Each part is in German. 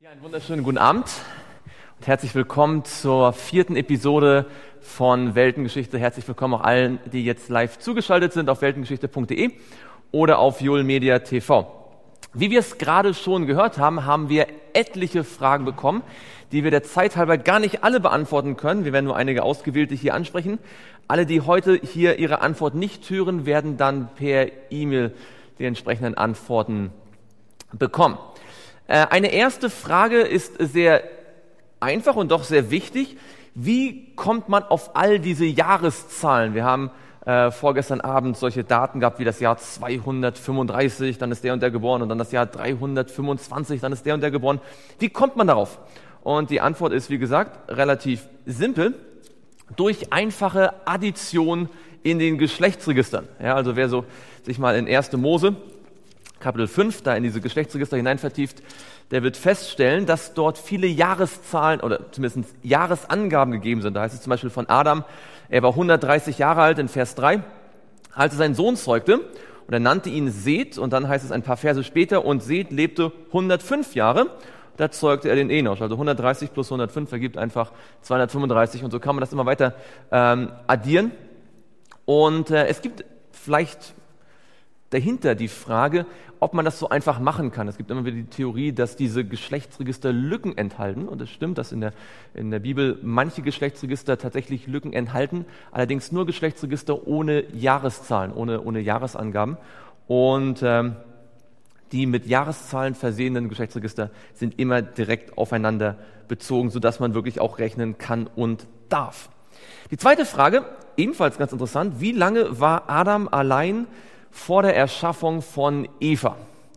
Ja, einen wunderschönen guten Abend und herzlich willkommen zur 4. Episode von Weltengeschichte. Herzlich willkommen auch allen, die jetzt live zugeschaltet sind auf weltengeschichte.de oder auf Joel TV. Wie wir es gerade schon gehört haben, haben wir etliche Fragen bekommen, die wir der Zeit halber gar nicht alle beantworten können. Wir werden nur einige ausgewählte hier ansprechen. Alle, die heute hier ihre Antwort nicht hören, werden dann per E-Mail die entsprechenden Antworten bekommen. Eine erste Frage ist sehr einfach und doch sehr wichtig. Wie kommt man auf all diese Jahreszahlen? Wir haben vorgestern Abend solche Daten gehabt wie das Jahr 235, dann ist der und der geboren und dann das Jahr 325, dann ist der und der geboren. Wie kommt man darauf? Und die Antwort ist, wie gesagt, relativ simpel. Durch einfache Addition in den Geschlechtsregistern. Ja, also wer so sich mal in 1. Mose Kapitel 5, da in diese Geschlechtsregister hinein vertieft, der wird feststellen, dass dort viele Jahreszahlen oder zumindest Jahresangaben gegeben sind. Da heißt es zum Beispiel von Adam, er war 130 Jahre alt in Vers 3, als er seinen Sohn zeugte und er nannte ihn Seth und dann heißt es ein paar Verse später, und Seth lebte 105 Jahre, da zeugte er den Enosch. Also 130 plus 105 ergibt einfach 235 und so kann man das immer weiter addieren. Und es gibt vielleicht dahinter die Frage, ob man das so einfach machen kann. Es gibt immer wieder die Theorie, dass diese Geschlechtsregister Lücken enthalten. Und es stimmt, dass in der Bibel manche Geschlechtsregister tatsächlich Lücken enthalten. Allerdings nur Geschlechtsregister ohne Jahreszahlen, ohne Jahresangaben. Und die mit Jahreszahlen versehenen Geschlechtsregister sind immer direkt aufeinander bezogen, sodass man wirklich auch rechnen kann und darf. Die zweite Frage, ebenfalls ganz interessant: Wie lange war Adam allein vor der Erschaffung von Eva?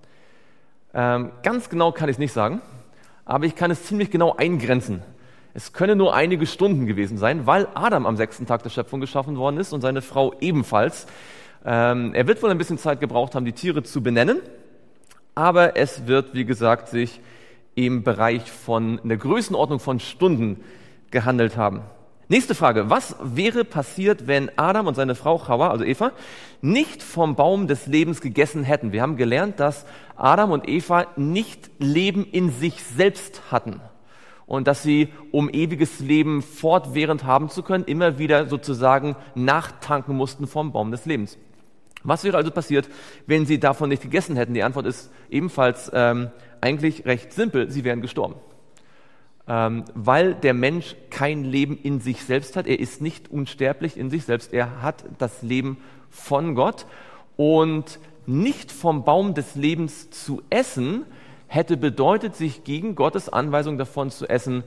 Ganz genau kann ich es nicht sagen, aber ich kann es ziemlich genau eingrenzen. Es können nur einige Stunden gewesen sein, weil Adam am 6. Tag der Schöpfung geschaffen worden ist und seine Frau ebenfalls. Er wird wohl ein bisschen Zeit gebraucht haben, die Tiere zu benennen, aber es wird, wie gesagt, sich im Bereich von in der Größenordnung von Stunden gehandelt haben. Nächste Frage: Was wäre passiert, wenn Adam und seine Frau Chava, also Eva, nicht vom Baum des Lebens gegessen hätten? Wir haben gelernt, dass Adam und Eva nicht Leben in sich selbst hatten und dass sie, um ewiges Leben fortwährend haben zu können, immer wieder sozusagen nachtanken mussten vom Baum des Lebens. Was wäre also passiert, wenn sie davon nicht gegessen hätten? Die Antwort ist ebenfalls eigentlich recht simpel: Sie wären gestorben. Weil der Mensch kein Leben in sich selbst hat. Er ist nicht unsterblich in sich selbst. Er hat das Leben von Gott. Und nicht vom Baum des Lebens zu essen, hätte bedeutet, sich gegen Gottes Anweisung davon zu essen,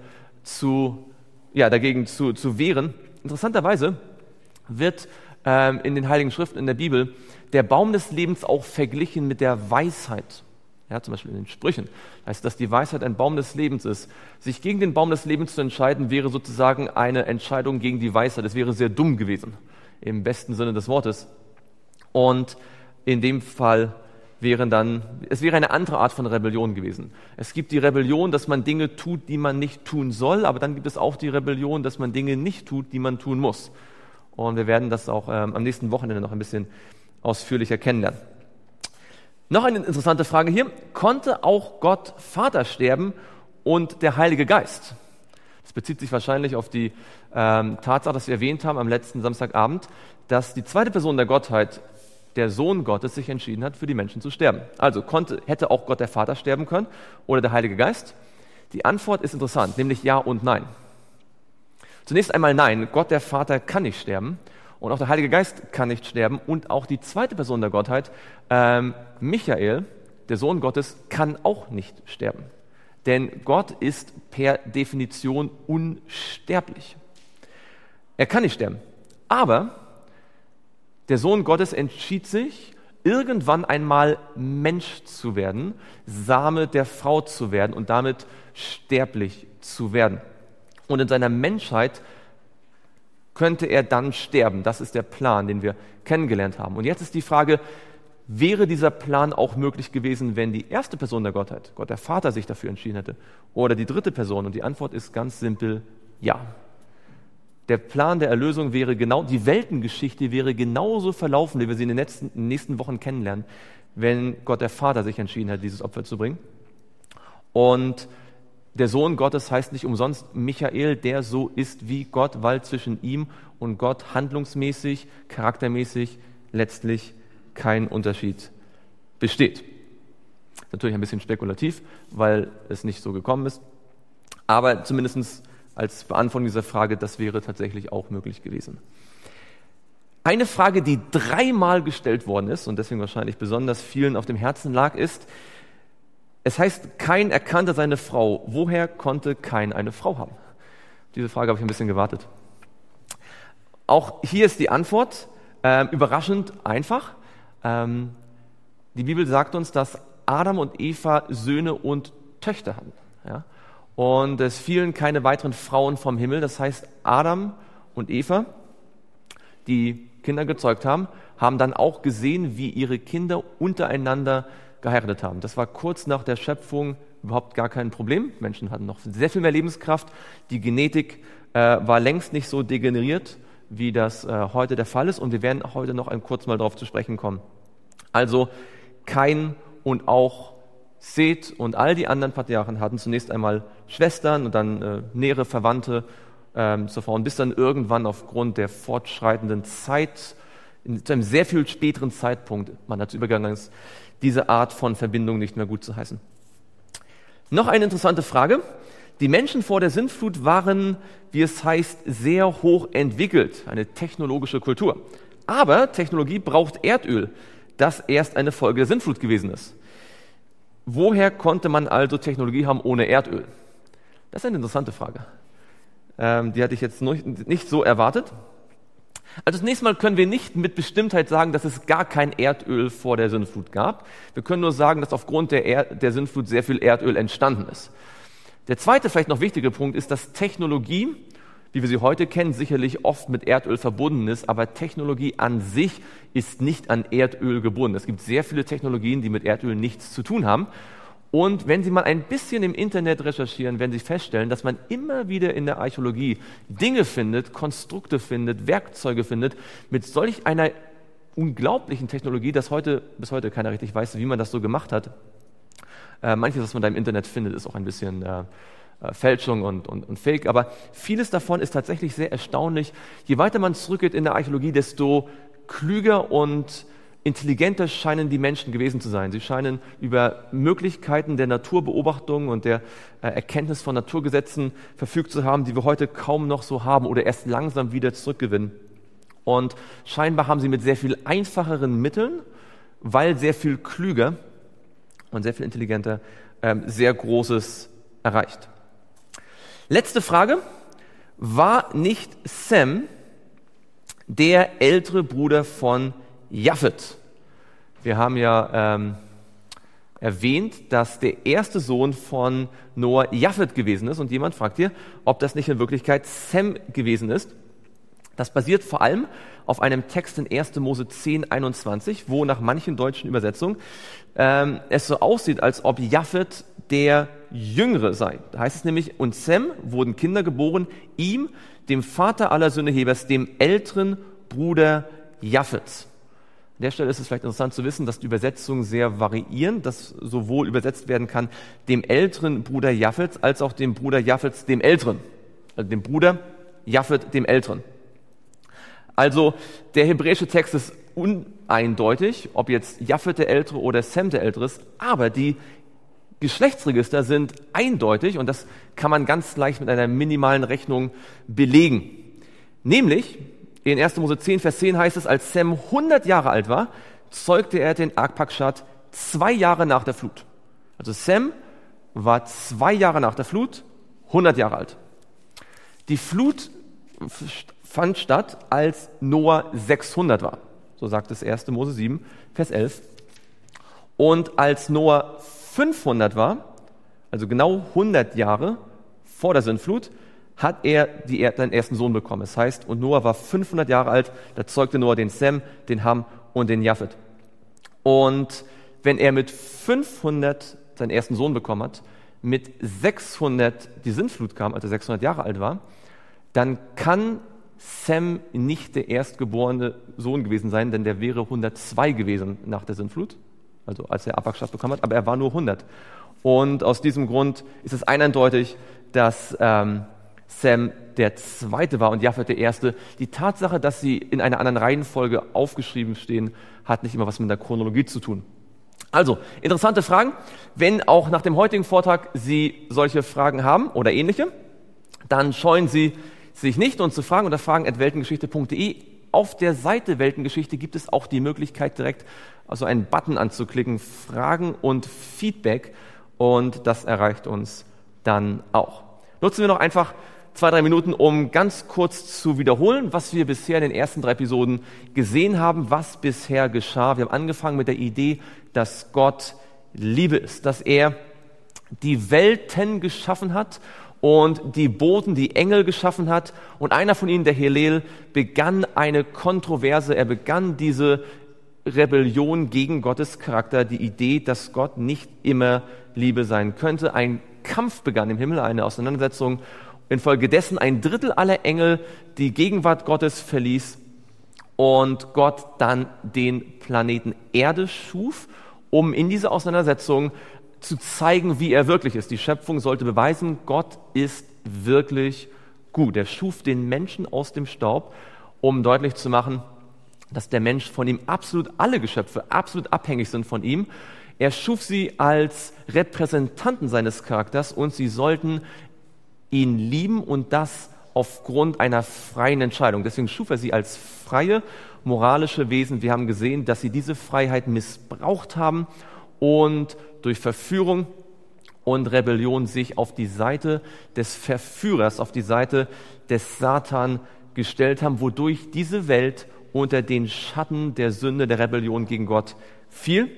dagegen zu wehren. Interessanterweise wird in den Heiligen Schriften in der Bibel der Baum des Lebens auch verglichen mit der Weisheit. Ja, zum Beispiel in den Sprüchen heißt, dass die Weisheit ein Baum des Lebens ist. Sich gegen den Baum des Lebens zu entscheiden, wäre sozusagen eine Entscheidung gegen die Weisheit. Es wäre sehr dumm gewesen, im besten Sinne des Wortes. Und in dem Fall wäre eine andere Art von Rebellion gewesen. Es gibt die Rebellion, dass man Dinge tut, die man nicht tun soll, aber dann gibt es auch die Rebellion, dass man Dinge nicht tut, die man tun muss. Und wir werden das auch am nächsten Wochenende noch ein bisschen ausführlicher kennenlernen. Noch eine interessante Frage hier: Konnte auch Gott Vater sterben und der Heilige Geist? Das bezieht sich wahrscheinlich auf die Tatsache, dass wir erwähnt haben am letzten Samstagabend, dass die zweite Person der Gottheit, der Sohn Gottes, sich entschieden hat, für die Menschen zu sterben. Also hätte auch Gott der Vater sterben können oder der Heilige Geist? Die Antwort ist interessant, nämlich ja und nein. Zunächst einmal nein, Gott der Vater kann nicht sterben. Und auch der Heilige Geist kann nicht sterben. Und auch die zweite Person der Gottheit, Michael, der Sohn Gottes, kann auch nicht sterben. Denn Gott ist per Definition unsterblich. Er kann nicht sterben. Aber der Sohn Gottes entschied sich, irgendwann einmal Mensch zu werden, Same der Frau zu werden und damit sterblich zu werden. Und in seiner Menschheit könnte er dann sterben. Das ist der Plan, den wir kennengelernt haben. Und jetzt ist die Frage: Wäre dieser Plan auch möglich gewesen, wenn die erste Person der Gottheit, Gott der Vater, sich dafür entschieden hätte, oder die dritte Person? Und die Antwort ist ganz simpel: ja. Der Plan der Erlösung die Weltengeschichte wäre genauso verlaufen, wie wir sie in den nächsten Wochen kennenlernen, wenn Gott der Vater sich entschieden hat, dieses Opfer zu bringen. Und Der Sohn Gottes heißt nicht umsonst Michael, der so ist wie Gott, weil zwischen ihm und Gott handlungsmäßig, charaktermäßig letztlich kein Unterschied besteht. Natürlich ein bisschen spekulativ, weil es nicht so gekommen ist, aber zumindest als Beantwortung dieser Frage, das wäre tatsächlich auch möglich gewesen. Eine Frage, die 3-mal gestellt worden ist und deswegen wahrscheinlich besonders vielen auf dem Herzen lag, ist: Es heißt, Kain erkannte seine Frau. Woher konnte Kain eine Frau haben? Diese Frage habe ich ein bisschen gewartet. Auch hier ist die Antwort überraschend einfach. Die Bibel sagt uns, dass Adam und Eva Söhne und Töchter hatten. Ja? Und es fielen keine weiteren Frauen vom Himmel. Das heißt, Adam und Eva, die Kinder gezeugt haben, haben dann auch gesehen, wie ihre Kinder untereinander geheiratet haben. Das war kurz nach der Schöpfung überhaupt gar kein Problem. Menschen hatten noch sehr viel mehr Lebenskraft. Die Genetik war längst nicht so degeneriert, wie das heute der Fall ist. Und wir werden heute noch kurz mal darauf zu sprechen kommen. Also Kain und auch Seth und all die anderen Patriarchen hatten zunächst einmal Schwestern und dann nähere Verwandte zur Frau. Und bis dann irgendwann aufgrund der fortschreitenden Zeit, zu einem sehr viel späteren Zeitpunkt, man dazu übergegangen ist, diese Art von Verbindung nicht mehr gut zu heißen. Noch eine interessante Frage. Die Menschen vor der Sintflut waren, wie es heißt, sehr hoch entwickelt, eine technologische Kultur. Aber Technologie braucht Erdöl, das erst eine Folge der Sintflut gewesen ist. Woher konnte man also Technologie haben ohne Erdöl? Das ist eine interessante Frage. Die hatte ich jetzt nicht so erwartet. Also zunächst mal können wir nicht mit Bestimmtheit sagen, dass es gar kein Erdöl vor der Sintflut gab. Wir können nur sagen, dass aufgrund der Sintflut sehr viel Erdöl entstanden ist. Der zweite, vielleicht noch wichtige Punkt ist, dass Technologie, wie wir sie heute kennen, sicherlich oft mit Erdöl verbunden ist, aber Technologie an sich ist nicht an Erdöl gebunden. Es gibt sehr viele Technologien, die mit Erdöl nichts zu tun haben. Und wenn Sie mal ein bisschen im Internet recherchieren, werden Sie feststellen, dass man immer wieder in der Archäologie Dinge findet, Konstrukte findet, Werkzeuge findet mit solch einer unglaublichen Technologie, dass bis heute keiner richtig weiß, wie man das so gemacht hat. Manches, was man da im Internet findet, ist auch ein bisschen Fälschung und Fake, aber vieles davon ist tatsächlich sehr erstaunlich. Je weiter man zurückgeht in der Archäologie, desto klüger und intelligenter scheinen die Menschen gewesen zu sein. Sie scheinen über Möglichkeiten der Naturbeobachtung und der Erkenntnis von Naturgesetzen verfügt zu haben, die wir heute kaum noch so haben oder erst langsam wieder zurückgewinnen. Und scheinbar haben sie mit sehr viel einfacheren Mitteln, weil sehr viel klüger und sehr viel intelligenter, sehr Großes erreicht. Letzte Frage. War nicht Sem der ältere Bruder von Japhet? Wir haben ja erwähnt, dass der erste Sohn von Noah Japhet gewesen ist und jemand fragt hier, ob das nicht in Wirklichkeit Sem gewesen ist. Das basiert vor allem auf einem Text in 1. Mose 10, 21, wo nach manchen deutschen Übersetzungen es so aussieht, als ob Japhet der Jüngere sei. Da heißt es nämlich, und Sem wurden Kinder geboren, ihm, dem Vater aller Söhne Hebers, dem älteren Bruder Japhets. An der Stelle ist es vielleicht interessant zu wissen, dass die Übersetzungen sehr variieren, dass sowohl übersetzt werden kann, dem älteren Bruder Japhets, als auch dem Bruder Japhets, dem Älteren. Also dem Bruder Japhet, dem Älteren. Also der hebräische Text ist uneindeutig, ob jetzt Japhet der Ältere oder Sem der Ältere ist, aber die Geschlechtsregister sind eindeutig und das kann man ganz leicht mit einer minimalen Rechnung belegen. Nämlich, in 1. Mose 10, Vers 10 heißt es, als Sem 100 Jahre alt war, zeugte er den Arpachshad 2 Jahre nach der Flut. Also Sem war 2 Jahre nach der Flut, 100 Jahre alt. Die Flut fand statt, als Noah 600 war. So sagt es 1. Mose 7, Vers 11. Und als Noah 500 war, also genau 100 Jahre vor der Sintflut, hat er seinen ersten Sohn bekommen. Das heißt, und Noah war 500 Jahre alt, da zeugte Noah den Sem, den Ham und den Japhet. Und wenn er mit 500 seinen ersten Sohn bekommen hat, mit 600 die Sintflut kam, als er 600 Jahre alt war, dann kann Sem nicht der erstgeborene Sohn gewesen sein, denn der wäre 102 gewesen nach der Sintflut, also als er Arpachshad bekommen hat, aber er war nur 100. Und aus diesem Grund ist es eindeutig, dass Sem der Zweite war und Japhet der Erste. Die Tatsache, dass sie in einer anderen Reihenfolge aufgeschrieben stehen, hat nicht immer was mit der Chronologie zu tun. Also, interessante Fragen. Wenn auch nach dem heutigen Vortrag Sie solche Fragen haben oder ähnliche, dann scheuen Sie sich nicht, uns zu fragen unter fragen@weltengeschichte.de. Auf der Seite Weltengeschichte gibt es auch die Möglichkeit, direkt also einen Button anzuklicken, Fragen und Feedback, und das erreicht uns dann auch. Nutzen wir noch einfach 2-3 Minuten, um ganz kurz zu wiederholen, was wir bisher in den ersten 3 Episoden gesehen haben, was bisher geschah. Wir haben angefangen mit der Idee, dass Gott Liebe ist, dass er die Welten geschaffen hat und die Boten, die Engel geschaffen hat. Und einer von ihnen, der Hillel, begann eine Kontroverse, er begann diese Rebellion gegen Gottes Charakter, die Idee, dass Gott nicht immer Liebe sein könnte. Ein Kampf begann im Himmel, eine Auseinandersetzung, infolgedessen ein Drittel aller Engel die Gegenwart Gottes verließ und Gott dann den Planeten Erde schuf, um in dieser Auseinandersetzung zu zeigen, wie er wirklich ist. Die Schöpfung sollte beweisen, Gott ist wirklich gut. Er schuf den Menschen aus dem Staub, um deutlich zu machen, dass der Mensch von ihm alle Geschöpfe absolut abhängig sind von ihm. Er schuf sie als Repräsentanten seines Charakters und sie sollten ihn lieben, und das aufgrund einer freien Entscheidung. Deswegen schuf er sie als freie, moralische Wesen. Wir haben gesehen, dass sie diese Freiheit missbraucht haben und durch Verführung und Rebellion sich auf die Seite des Verführers, auf die Seite des Satan gestellt haben, wodurch diese Welt unter den Schatten der Sünde, der Rebellion gegen Gott fiel.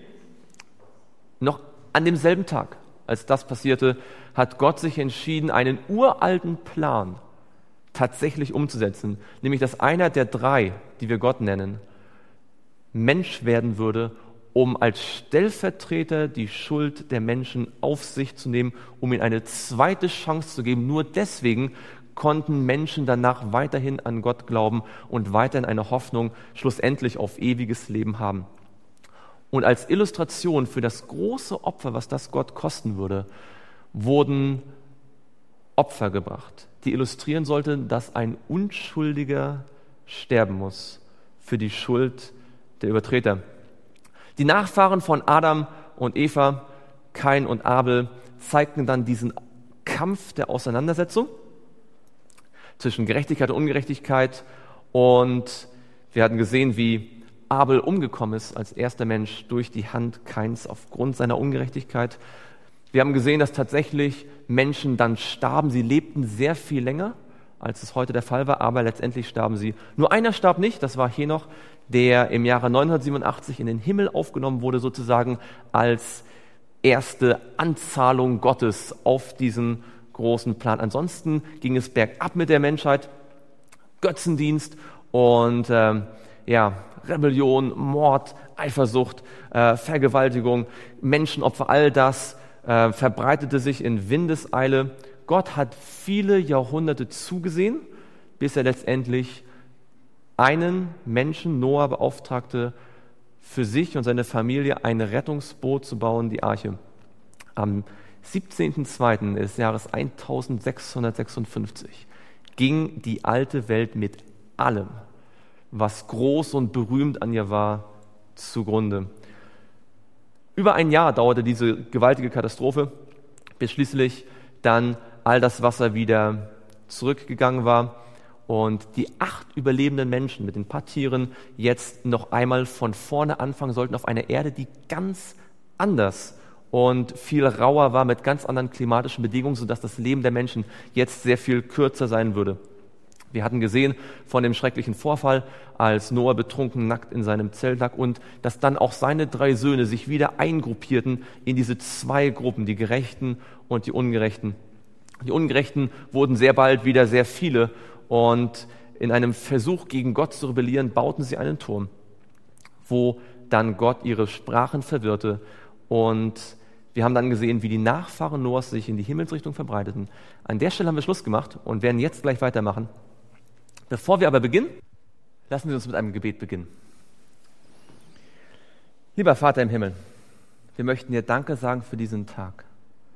Noch an demselben Tag, als das passierte, hat Gott sich entschieden, einen uralten Plan tatsächlich umzusetzen, nämlich dass einer der 3, die wir Gott nennen, Mensch werden würde, um als Stellvertreter die Schuld der Menschen auf sich zu nehmen, um ihnen eine zweite Chance zu geben. Nur deswegen konnten Menschen danach weiterhin an Gott glauben und weiterhin eine Hoffnung schlussendlich auf ewiges Leben haben. Und als Illustration für das große Opfer, was das Gott kosten würde, wurden Opfer gebracht, die illustrieren sollten, dass ein Unschuldiger sterben muss für die Schuld der Übertreter. Die Nachfahren von Adam und Eva, Kain und Abel, zeigten dann diesen Kampf der Auseinandersetzung zwischen Gerechtigkeit und Ungerechtigkeit, und wir hatten gesehen, wie Abel umgekommen ist als erster Mensch durch die Hand Kains aufgrund seiner Ungerechtigkeit. Wir haben gesehen, dass tatsächlich Menschen dann starben. Sie lebten sehr viel länger, als es heute der Fall war, aber letztendlich starben sie. Nur einer starb nicht, das war Henoch, der im Jahre 987 in den Himmel aufgenommen wurde, sozusagen als erste Anzahlung Gottes auf diesen großen Plan. Ansonsten ging es bergab mit der Menschheit, Götzendienst und Rebellion, Mord, Eifersucht, Vergewaltigung, Menschenopfer, all das verbreitete sich in Windeseile. Gott hat viele Jahrhunderte zugesehen, bis er letztendlich einen Menschen, Noah, beauftragte, für sich und seine Familie ein Rettungsboot zu bauen, die Arche. Am 17.02. des Jahres 1656 ging die alte Welt mit allem, was groß und berühmt an ihr war, zugrunde. Über ein Jahr dauerte diese gewaltige Katastrophe, bis schließlich dann all das Wasser wieder zurückgegangen war und die 8 überlebenden Menschen mit den paar Tieren jetzt noch einmal von vorne anfangen sollten auf einer Erde, die ganz anders und viel rauer war, mit ganz anderen klimatischen Bedingungen, sodass das Leben der Menschen jetzt sehr viel kürzer sein würde. Wir hatten gesehen von dem schrecklichen Vorfall, als Noah betrunken nackt in seinem Zelt lag, und dass dann auch seine 3 Söhne sich wieder eingruppierten in diese 2 Gruppen, die Gerechten und die Ungerechten. Die Ungerechten wurden sehr bald wieder sehr viele, und in einem Versuch, gegen Gott zu rebellieren, bauten sie einen Turm, wo dann Gott ihre Sprachen verwirrte, und wir haben dann gesehen, wie die Nachfahren Noahs sich in die Himmelsrichtung verbreiteten. An der Stelle haben wir Schluss gemacht und werden jetzt gleich weitermachen. Bevor wir aber beginnen, lassen Sie uns mit einem Gebet beginnen. Lieber Vater im Himmel, wir möchten dir Danke sagen für diesen Tag.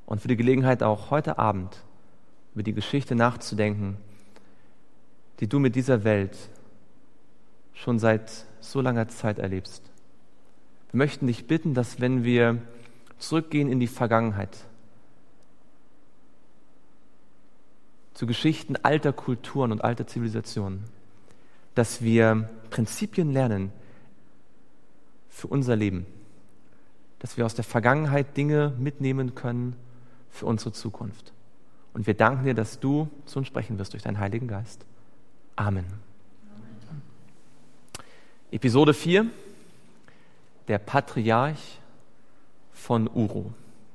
und für die Gelegenheit auch heute Abend über die Geschichte nachzudenken, die du mit dieser Welt schon seit so langer Zeit erlebst. Wir möchten dich bitten, dass wenn wir zurückgehen in die Vergangenheit, zu Geschichten alter Kulturen und alter Zivilisationen, dass wir Prinzipien lernen für unser Leben, dass wir aus der Vergangenheit Dinge mitnehmen können für unsere Zukunft. Und wir danken dir, dass du zu uns sprechen wirst durch deinen Heiligen Geist. Amen. Episode 4, der Patriarch von Uru.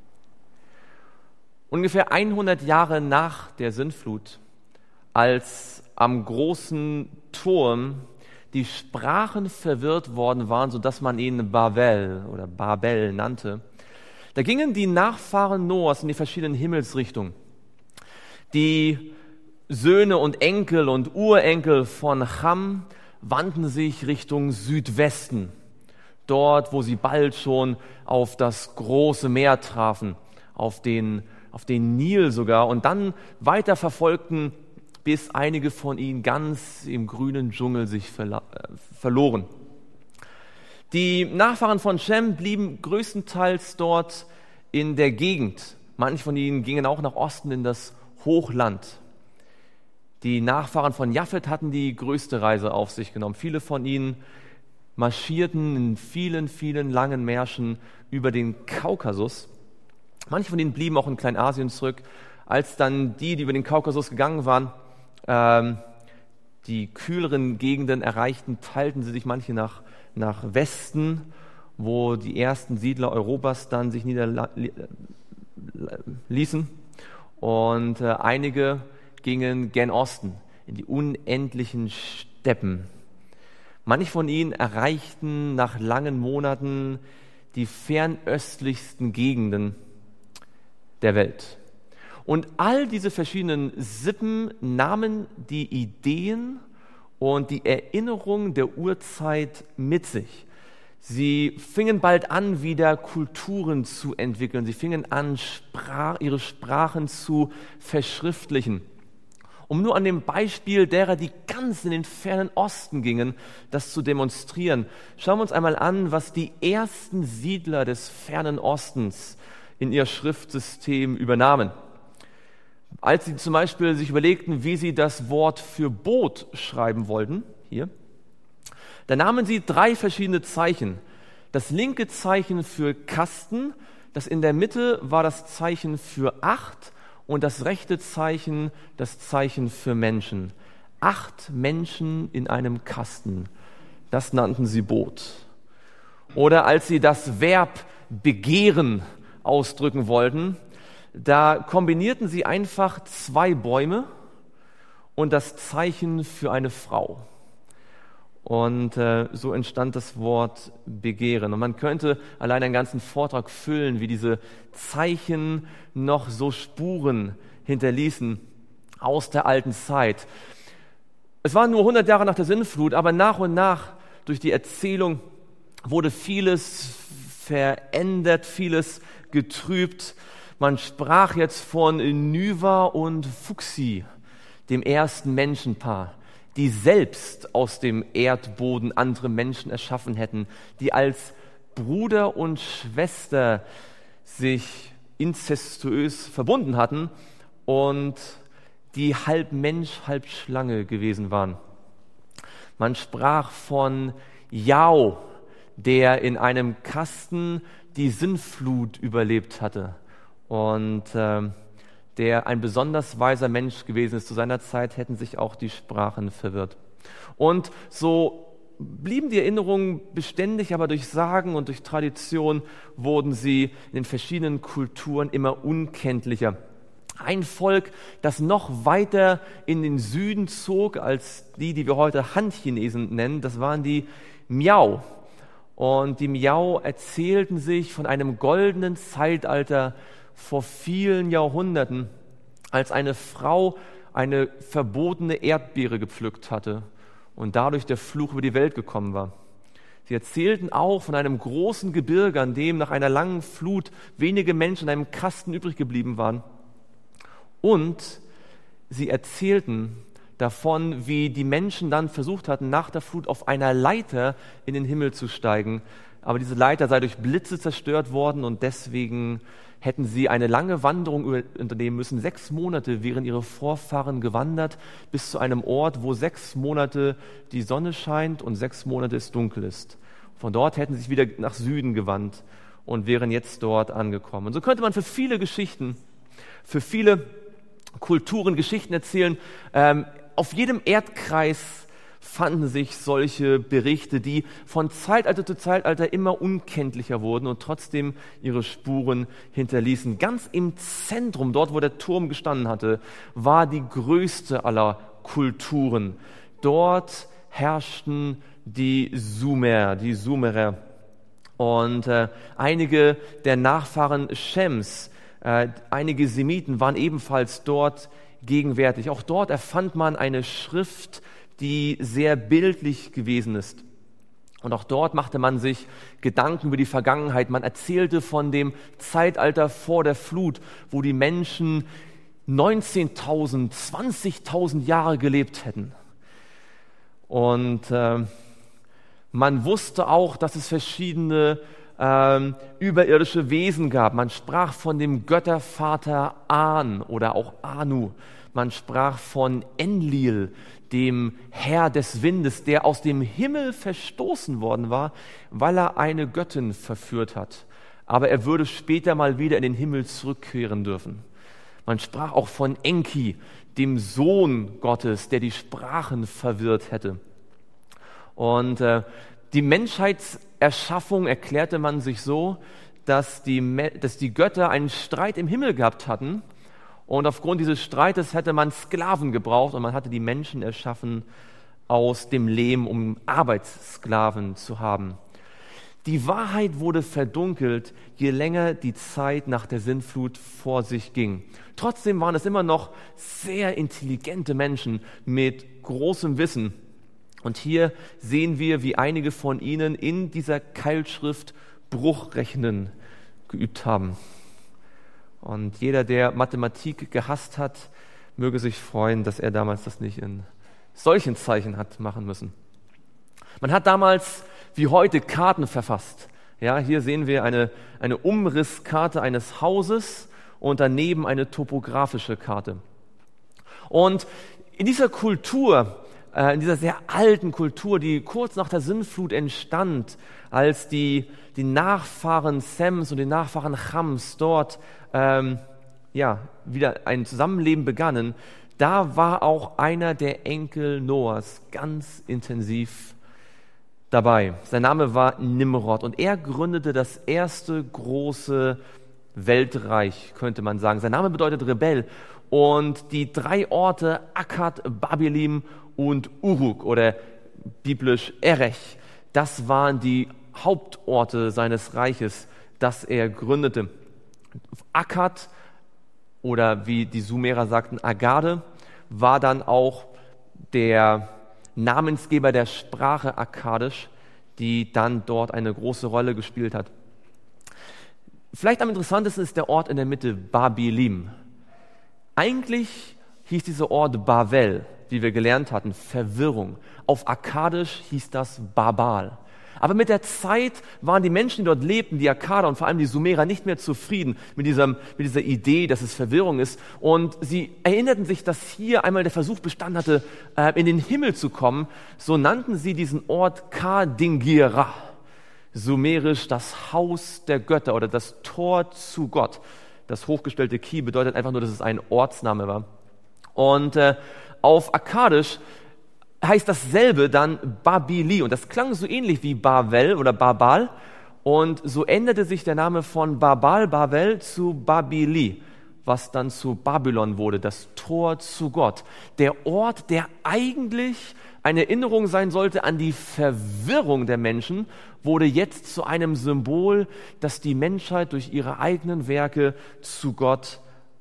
Ungefähr 100 Jahre nach der Sintflut, als am großen Turm die Sprachen verwirrt worden waren, sodass man ihn Babel oder Babel nannte, da gingen die Nachfahren Noahs in die verschiedenen Himmelsrichtungen. Die Söhne und Enkel und Urenkel von Cham wandten sich Richtung Südwesten, dort, wo sie bald schon auf das große Meer trafen, auf den Nil sogar, und dann weiter verfolgten, bis einige von ihnen ganz im grünen Dschungel sich verloren. Die Nachfahren von Shem blieben größtenteils dort in der Gegend. Manche von ihnen gingen auch nach Osten in das Hochland. Die Nachfahren von Japhet hatten die größte Reise auf sich genommen. Viele von ihnen marschierten in vielen, vielen langen Märschen über den Kaukasus. Manche von ihnen blieben auch in Kleinasien zurück. Als dann die über den Kaukasus gegangen waren, die kühleren Gegenden erreichten, teilten sie sich manche nach Westen, wo die ersten Siedler Europas dann sich niederließen. Und einige gingen gen Osten, in die unendlichen Steppen. Manche von ihnen erreichten nach langen Monaten die fernöstlichsten Gegenden der Welt. Und all diese verschiedenen Sippen nahmen die Ideen und die Erinnerungen der Urzeit mit sich. Sie fingen bald an, wieder Kulturen zu entwickeln. Sie fingen an, ihre Sprachen zu verschriftlichen. Um nur an dem Beispiel derer, die ganz in den fernen Osten gingen, das zu demonstrieren, schauen wir uns einmal an, was die ersten Siedler des fernen Ostens in ihr Schriftsystem übernahmen. Als sie zum Beispiel sich überlegten, wie sie das Wort für Boot schreiben wollten, hier, da nahmen sie 3 verschiedene Zeichen. Das linke Zeichen für Kasten, das in der Mitte war das Zeichen für 8 und das rechte Zeichen das Zeichen für Menschen. 8 Menschen in einem Kasten, das nannten sie Boot. Oder als sie das Verb begehren ausdrücken wollten, da kombinierten sie einfach 2 Bäume und das Zeichen für eine Frau. Und so entstand das Wort Begehren. Und man könnte allein einen ganzen Vortrag füllen, wie diese Zeichen noch so Spuren hinterließen aus der alten Zeit. Es waren nur 100 Jahre nach der Sintflut, aber nach und nach durch die Erzählung wurde vieles verändert, vieles getrübt. Man sprach jetzt von Nuva und Fuxi, dem ersten Menschenpaar, die selbst aus dem Erdboden andere Menschen erschaffen hätten, die als Bruder und Schwester sich inzestuös verbunden hatten und die halb Mensch, halb Schlange gewesen waren. Man sprach von Yao, der in einem Kasten die Sintflut überlebt hatte und der ein besonders weiser Mensch gewesen ist. Zu seiner Zeit hätten sich auch die Sprachen verwirrt. Und so blieben die Erinnerungen beständig, aber durch Sagen und durch Tradition wurden sie in den verschiedenen Kulturen immer unkenntlicher. Ein Volk, das noch weiter in den Süden zog als die wir heute Han-Chinesen nennen, das waren die Miao. Und die Miao erzählten sich von einem goldenen Zeitalter vor vielen Jahrhunderten, als eine Frau eine verbotene Erdbeere gepflückt hatte und dadurch der Fluch über die Welt gekommen war. Sie erzählten auch von einem großen Gebirge, an dem nach einer langen Flut wenige Menschen in einem Kasten übrig geblieben waren. Und sie erzählten davon, wie die Menschen dann versucht hatten, nach der Flut auf einer Leiter in den Himmel zu steigen. Aber diese Leiter sei durch Blitze zerstört worden und deswegen hätten sie eine lange Wanderung unternehmen müssen. 6 Monate wären ihre Vorfahren gewandert bis zu einem Ort, wo 6 Monate die Sonne scheint und 6 Monate es dunkel ist. Von dort hätten sie sich wieder nach Süden gewandt und wären jetzt dort angekommen. Und so könnte man für viele Geschichten, für viele Kulturen Geschichten erzählen. Auf jedem Erdkreis fanden sich solche Berichte, die von Zeitalter zu Zeitalter immer unkenntlicher wurden und trotzdem ihre Spuren hinterließen. Ganz im Zentrum, dort wo der Turm gestanden hatte, war die größte aller Kulturen. Dort herrschten die Sumerer. Und einige der Nachfahren Schems, einige Semiten waren ebenfalls dort gegenwärtig. Auch dort erfand man eine Schrift, die sehr bildlich gewesen ist. Und auch dort machte man sich Gedanken über die Vergangenheit. Man erzählte von dem Zeitalter vor der Flut, wo die Menschen 19.000, 20.000 Jahre gelebt hätten. Und man wusste auch, dass es verschiedene überirdische Wesen gab. Man sprach von dem Göttervater An oder auch Anu. Man sprach von Enlil, dem Herr des Windes, der aus dem Himmel verstoßen worden war, weil er eine Göttin verführt hat. Aber er würde später mal wieder in den Himmel zurückkehren dürfen. Man sprach auch von Enki, dem Sohn Gottes, der die Sprachen verwirrt hätte. Und die Menschheitserschaffung erklärte man sich so, dass die Götter einen Streit im Himmel gehabt hatten. Und aufgrund dieses Streites hätte man Sklaven gebraucht und man hatte die Menschen erschaffen aus dem Lehm, um Arbeitssklaven zu haben. Die Wahrheit wurde verdunkelt, je länger die Zeit nach der Sintflut vor sich ging. Trotzdem waren es immer noch sehr intelligente Menschen mit großem Wissen. Und hier sehen wir, wie einige von ihnen in dieser Keilschrift Bruchrechnen geübt haben. Und jeder, der Mathematik gehasst hat, möge sich freuen, dass er damals das nicht in solchen Zeichen hat machen müssen. Man hat damals wie heute Karten verfasst. Ja, hier sehen wir eine Umrisskarte eines Hauses und daneben eine topografische Karte. Und in dieser Kultur, in dieser sehr alten Kultur, die kurz nach der Sintflut entstand, als die Nachfahren Sems und die Nachfahren Chams dort wieder ein Zusammenleben begannen, da war auch einer der Enkel Noahs ganz intensiv dabei. Sein Name war Nimrod und er gründete das erste große Weltreich, könnte man sagen. Sein Name bedeutet Rebell und die 3 Orte Akkad, Babylon und Uruk oder biblisch Erech, das waren die Hauptorte seines Reiches, das er gründete. Akkad oder wie die Sumerer sagten, Agade, war dann auch der Namensgeber der Sprache Akkadisch, die dann dort eine große Rolle gespielt hat. Vielleicht am interessantesten ist der Ort in der Mitte, Babylon. Eigentlich hieß dieser Ort Bavel, wie wir gelernt hatten, Verwirrung. Auf Akkadisch hieß das Babal. Aber mit der Zeit waren die Menschen, die dort lebten, die Akkader und vor allem die Sumerer, nicht mehr zufrieden mit dieser Idee, dass es Verwirrung ist. Und sie erinnerten sich, dass hier einmal der Versuch bestanden hatte, in den Himmel zu kommen. So nannten sie diesen Ort Ka-Dingira, sumerisch das Haus der Götter oder das Tor zu Gott. Das hochgestellte Ki bedeutet einfach nur, dass es ein Ortsname war. Und auf Akkadisch heißt dasselbe dann Babili. Und das klang so ähnlich wie Bavel oder Babal. Und so änderte sich der Name von Babel zu Babili, was dann zu Babylon wurde, das Tor zu Gott. Der Ort, der eigentlich eine Erinnerung sein sollte an die Verwirrung der Menschen, wurde jetzt zu einem Symbol, das die Menschheit durch ihre eigenen Werke zu Gott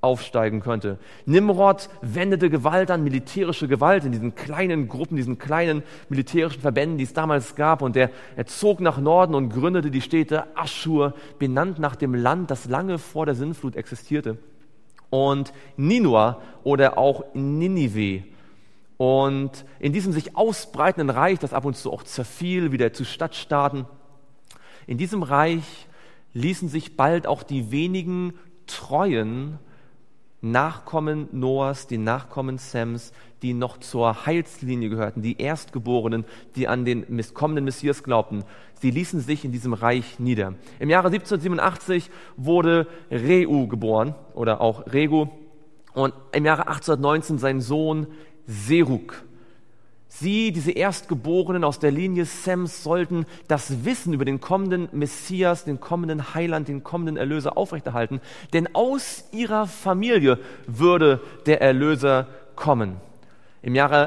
aufsteigen könnte. Nimrod wendete Gewalt an, militärische Gewalt in diesen kleinen Gruppen, diesen kleinen militärischen Verbänden, die es damals gab. Und er zog nach Norden und gründete die Städte Aschur, benannt nach dem Land, das lange vor der Sintflut existierte. Und Ninua oder auch Ninive. Und in diesem sich ausbreitenden Reich, das ab und zu auch zerfiel, wieder zu Stadtstaaten, in diesem Reich ließen sich bald auch die wenigen treuen Nachkommen Noahs, die Nachkommen Sems, die noch zur Heilslinie gehörten, die Erstgeborenen, die an den kommenden Messias glaubten, sie ließen sich in diesem Reich nieder. Im Jahre 1787 wurde Reu geboren oder auch Regu und im Jahre 1819 sein Sohn Serug. Sie, diese Erstgeborenen aus der Linie Sems, sollten das Wissen über den kommenden Messias, den kommenden Heiland, den kommenden Erlöser aufrechterhalten, denn aus ihrer Familie würde der Erlöser kommen. Im Jahre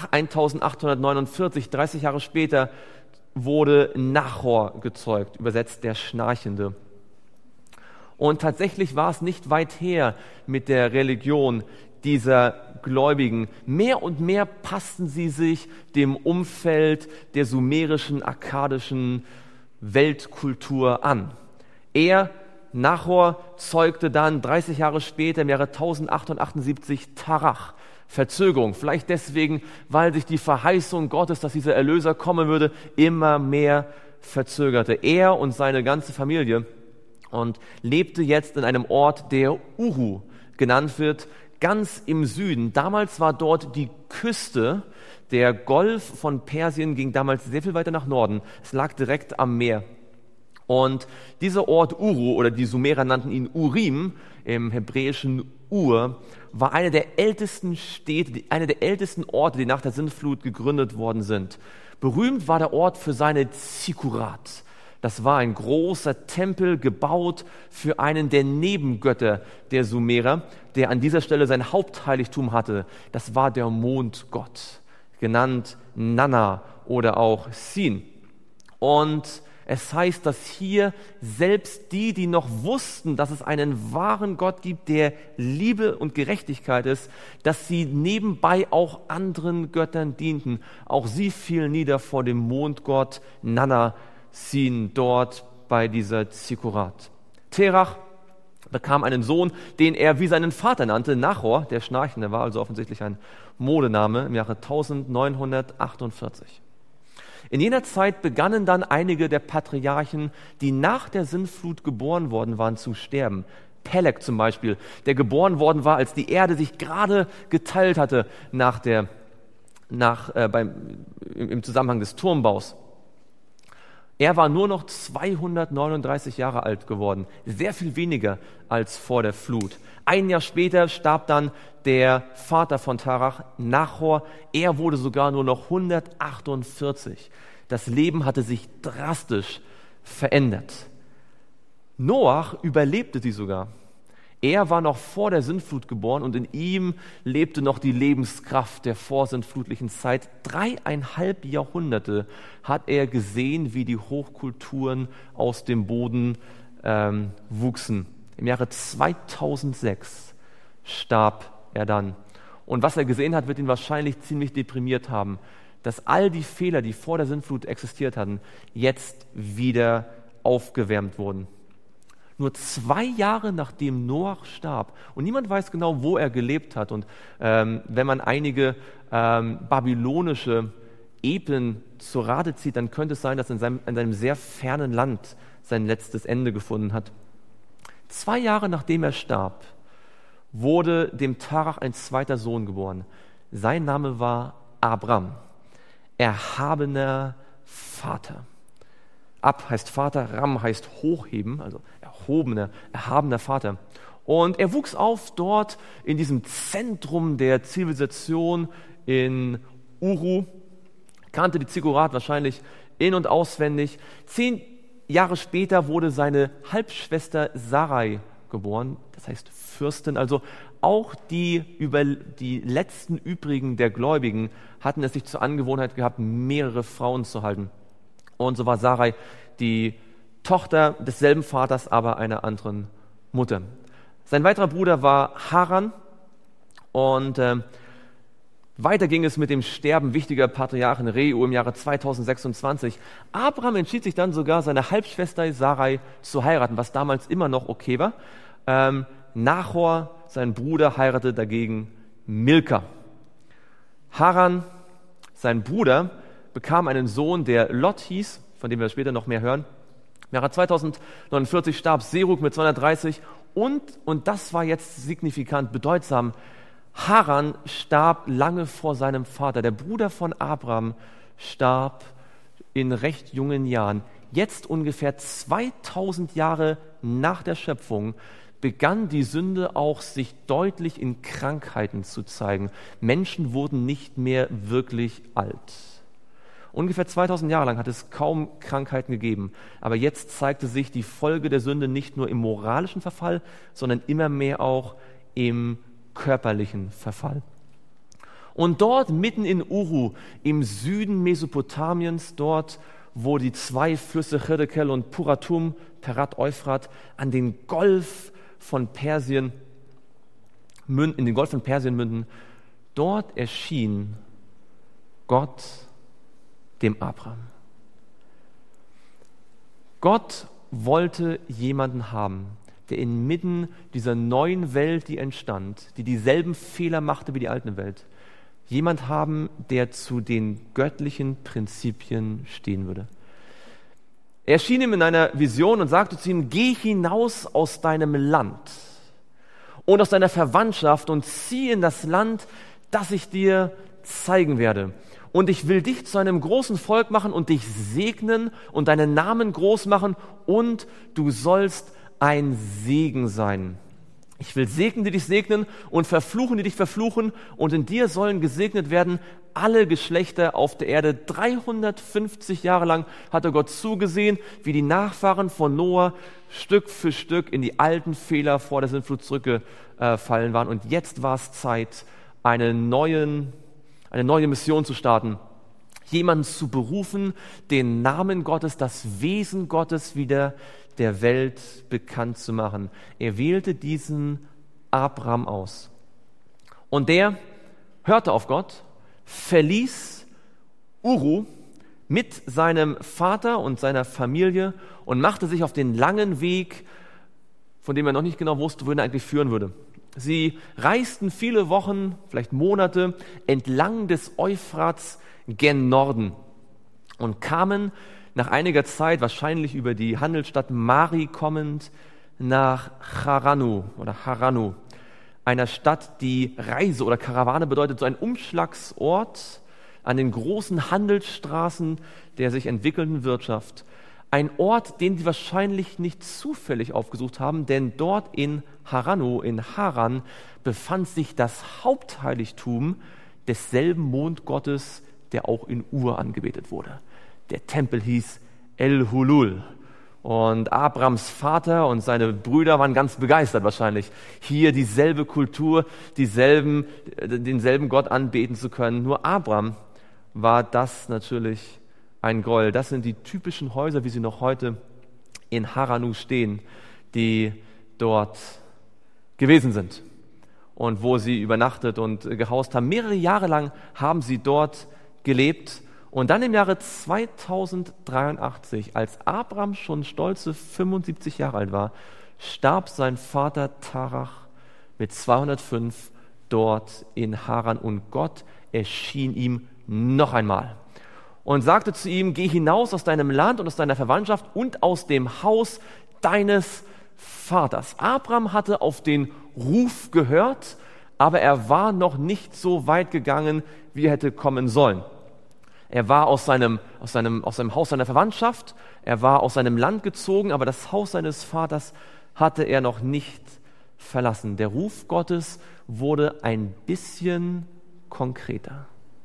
1849, 30 Jahre später, wurde Nachor gezeugt, übersetzt der Schnarchende. Und tatsächlich war es nicht weit her mit der Religion dieser Gläubigen. Mehr und mehr passten sie sich dem Umfeld der sumerischen, akkadischen Weltkultur an. Nachor, zeugte dann 30 Jahre später, im Jahre 1878, Tarach. Verzögerung, vielleicht deswegen, weil sich die Verheißung Gottes, dass dieser Erlöser kommen würde, immer mehr verzögerte. Er und seine ganze Familie und lebte jetzt in einem Ort, der Uru genannt wird, ganz im Süden. Damals war dort die Küste, der Golf von Persien ging damals sehr viel weiter nach Norden. Es lag direkt am Meer. Und dieser Ort Uru, oder die Sumerer nannten ihn Urim, im hebräischen Ur, war eine der ältesten Städte, eine der ältesten Orte, die nach der Sintflut gegründet worden sind. Berühmt war der Ort für seine Zikkurat. Das war ein großer Tempel, gebaut für einen der Nebengötter der Sumerer, der an dieser Stelle sein Hauptheiligtum hatte. Das war der Mondgott, genannt Nanna oder auch Sin. Und es heißt, dass hier selbst die noch wussten, dass es einen wahren Gott gibt, der Liebe und Gerechtigkeit ist, dass sie nebenbei auch anderen Göttern dienten. Auch sie fielen nieder vor dem Mondgott Nanna, Sin, dort bei dieser Zikkurat. Terach bekam einen Sohn, den er wie seinen Vater nannte, Nachor, der Schnarchende, war also offensichtlich ein Modename, im Jahre 1948. In jener Zeit begannen dann einige der Patriarchen, die nach der Sintflut geboren worden waren, zu sterben. Peleg zum Beispiel, der geboren worden war, als die Erde sich gerade geteilt hatte im Zusammenhang des Turmbaus. Er war nur noch 239 Jahre alt geworden, sehr viel weniger als vor der Flut. Ein Jahr später starb dann der Vater von Tarach, Nachor. Er wurde sogar nur noch 148. Das Leben hatte sich drastisch verändert. Noach überlebte sie sogar. Er war noch vor der Sintflut geboren und in ihm lebte noch die Lebenskraft der vorsintflutlichen Zeit. 3,5 Jahrhunderte hat er gesehen, wie die Hochkulturen aus dem Boden wuchsen. Im Jahre 2006 starb er dann. Und was er gesehen hat, wird ihn wahrscheinlich ziemlich deprimiert haben, dass all die Fehler, die vor der Sintflut existiert hatten, jetzt wieder aufgewärmt wurden. Nur 2 Jahre nachdem Noach starb, und niemand weiß genau, wo er gelebt hat. Und wenn man einige babylonische Epen zu Rate zieht, dann könnte es sein, dass er in seinem sehr fernen Land sein letztes Ende gefunden hat. 2 Jahre nachdem er starb, wurde dem Tarach ein zweiter Sohn geboren. Sein Name war Abram, erhabener Vater. Ab heißt Vater, Ram heißt hochheben, also erhabener Vater. Und er wuchs auf dort in diesem Zentrum der Zivilisation in Uru, kannte die Zikkurat wahrscheinlich in- und auswendig. 10 Jahre später wurde seine Halbschwester Sarai geboren, das heißt Fürstin. Also auch die letzten übrigen der Gläubigen hatten es sich zur Angewohnheit gehabt, mehrere Frauen zu halten. Und so war Sarai die Tochter desselben Vaters, aber einer anderen Mutter. Sein weiterer Bruder war Haran und weiter ging es mit dem Sterben wichtiger Patriarchen Reu im Jahre 2026. Abraham entschied sich dann sogar, seine Halbschwester Sarai zu heiraten, was damals immer noch okay war. Nachor, sein Bruder, heiratete dagegen Milka. Haran, sein Bruder, bekam einen Sohn, der Lot hieß, von dem wir später noch mehr hören. Im Jahre 2049 starb Serug mit 230 und das war jetzt signifikant bedeutsam, Haran starb lange vor seinem Vater. Der Bruder von Abraham starb in recht jungen Jahren. Jetzt ungefähr 2000 Jahre nach der Schöpfung begann die Sünde auch sich deutlich in Krankheiten zu zeigen. Menschen wurden nicht mehr wirklich alt. Ungefähr 2000 Jahre lang hat es kaum Krankheiten gegeben. Aber jetzt zeigte sich die Folge der Sünde nicht nur im moralischen Verfall, sondern immer mehr auch im körperlichen Verfall. Und dort mitten in Uru, im Süden Mesopotamiens, dort, wo die zwei Flüsse Hiddekel und Puratum, Perat, Euphrat, an den Golf von Persien münden, dort erschien Gott dem Abraham. Gott wollte jemanden haben, der inmitten dieser neuen Welt, die entstand, die dieselben Fehler machte wie die alte Welt, jemand haben, der zu den göttlichen Prinzipien stehen würde. Er erschien ihm in einer Vision und sagte zu ihm: Geh hinaus aus deinem Land und aus deiner Verwandtschaft und zieh in das Land, das ich dir zeigen werde. Und ich will dich zu einem großen Volk machen und dich segnen und deinen Namen groß machen und du sollst ein Segen sein. Ich will segnen, die dich segnen und verfluchen, die dich verfluchen und in dir sollen gesegnet werden alle Geschlechter auf der Erde. 350 Jahre lang hatte Gott zugesehen, wie die Nachfahren von Noah Stück für Stück in die alten Fehler vor der Sintflut zurückgefallen waren. Und jetzt war es Zeit, eine neue Mission zu starten. Jemanden zu berufen, den Namen Gottes, das Wesen Gottes wieder der Welt bekannt zu machen. Er wählte diesen Abraham aus. Und der hörte auf Gott, verließ Uru mit seinem Vater und seiner Familie und machte sich auf den langen Weg, von dem er noch nicht genau wusste, wohin er eigentlich führen würde. Sie reisten viele Wochen, vielleicht Monate, entlang des Euphrats gen Norden und kamen nach einiger Zeit, wahrscheinlich über die Handelsstadt Mari kommend, nach Haranu, einer Stadt, die Reise oder Karawane bedeutet, so ein Umschlagsort an den großen Handelsstraßen der sich entwickelnden Wirtschaft. Ein Ort, den sie wahrscheinlich nicht zufällig aufgesucht haben, denn dort in Haranu, in Haran, befand sich das Hauptheiligtum desselben Mondgottes, der auch in Ur angebetet wurde. Der Tempel hieß El Hulul. Und Abrams Vater und seine Brüder waren ganz begeistert wahrscheinlich, hier dieselbe Kultur, denselben Gott anbeten zu können. Nur Abram war das natürlich ein Gräuel. Das sind die typischen Häuser, wie sie noch heute in Haranu stehen, die dort gewesen sind und wo sie übernachtet und gehaust haben. Mehrere Jahre lang haben sie dort gelebt. Und dann im Jahre 2083, als Abraham schon stolze 75 Jahre alt war, starb sein Vater Tarach mit 205 dort in Haran. Und Gott erschien ihm noch einmal und sagte zu ihm: Geh hinaus aus deinem Land und aus deiner Verwandtschaft und aus dem Haus deines Vaters. Abraham hatte auf den Ruf gehört, aber er war noch nicht so weit gegangen, wie er hätte kommen sollen. Er war aus seinem Haus seiner Verwandtschaft, er war aus seinem Land gezogen, aber das Haus seines Vaters hatte er noch nicht verlassen. Der Ruf Gottes wurde ein bisschen konkreter.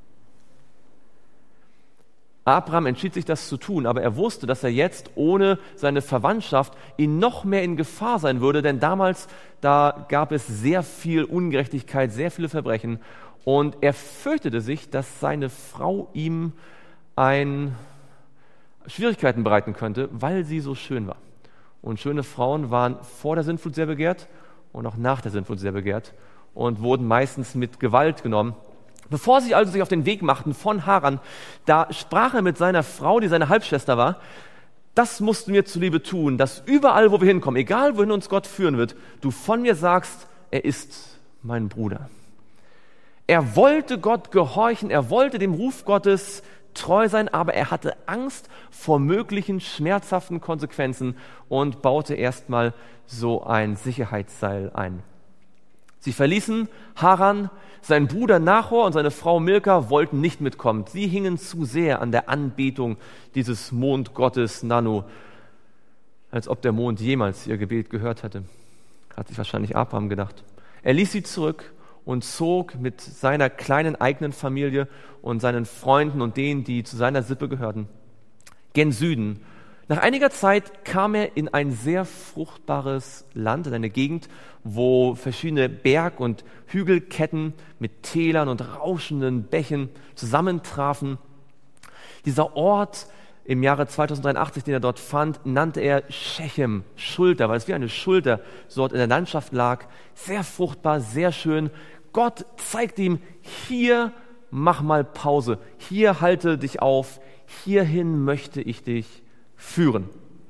Abraham entschied sich, das zu tun, aber er wusste, dass er jetzt ohne seine Verwandtschaft noch mehr in Gefahr sein würde, denn damals, da gab es sehr viel Ungerechtigkeit, sehr viele Verbrechen. Und er fürchtete sich, dass seine Frau ihm Schwierigkeiten bereiten könnte, weil sie so schön war. Und schöne Frauen waren vor der Sintflut sehr begehrt und auch nach der Sintflut sehr begehrt und wurden meistens mit Gewalt genommen. Bevor sie also sich auf den Weg machten von Haran, da sprach er mit seiner Frau, die seine Halbschwester war: Das musst du mir zuliebe tun, dass überall, wo wir hinkommen, egal wohin uns Gott führen wird, du von mir sagst, er ist mein Bruder. Er wollte Gott gehorchen, er wollte dem Ruf Gottes treu sein, aber er hatte Angst vor möglichen schmerzhaften Konsequenzen und baute erstmal so ein Sicherheitsseil ein. Sie verließen Haran, sein Bruder Nachor und seine Frau Milka wollten nicht mitkommen. Sie hingen zu sehr an der Anbetung dieses Mondgottes Nanu, als ob der Mond jemals ihr Gebet gehört hätte. Hat sich wahrscheinlich Abraham gedacht. Er ließ sie zurück und zog mit seiner kleinen eigenen Familie und seinen Freunden und denen, die zu seiner Sippe gehörten, gen Süden. Nach einiger Zeit kam er in ein sehr fruchtbares Land, in eine Gegend, wo verschiedene Berg- und Hügelketten mit Tälern und rauschenden Bächen zusammentrafen. Dieser Ort im Jahre 2083, den er dort fand, nannte er Shechem, Schulter, weil es wie eine Schulter dort in der Landschaft lag. Sehr fruchtbar, sehr schön. Gott zeigt ihm: Hier mach mal Pause, hier halte dich auf, hierhin möchte ich dich führen.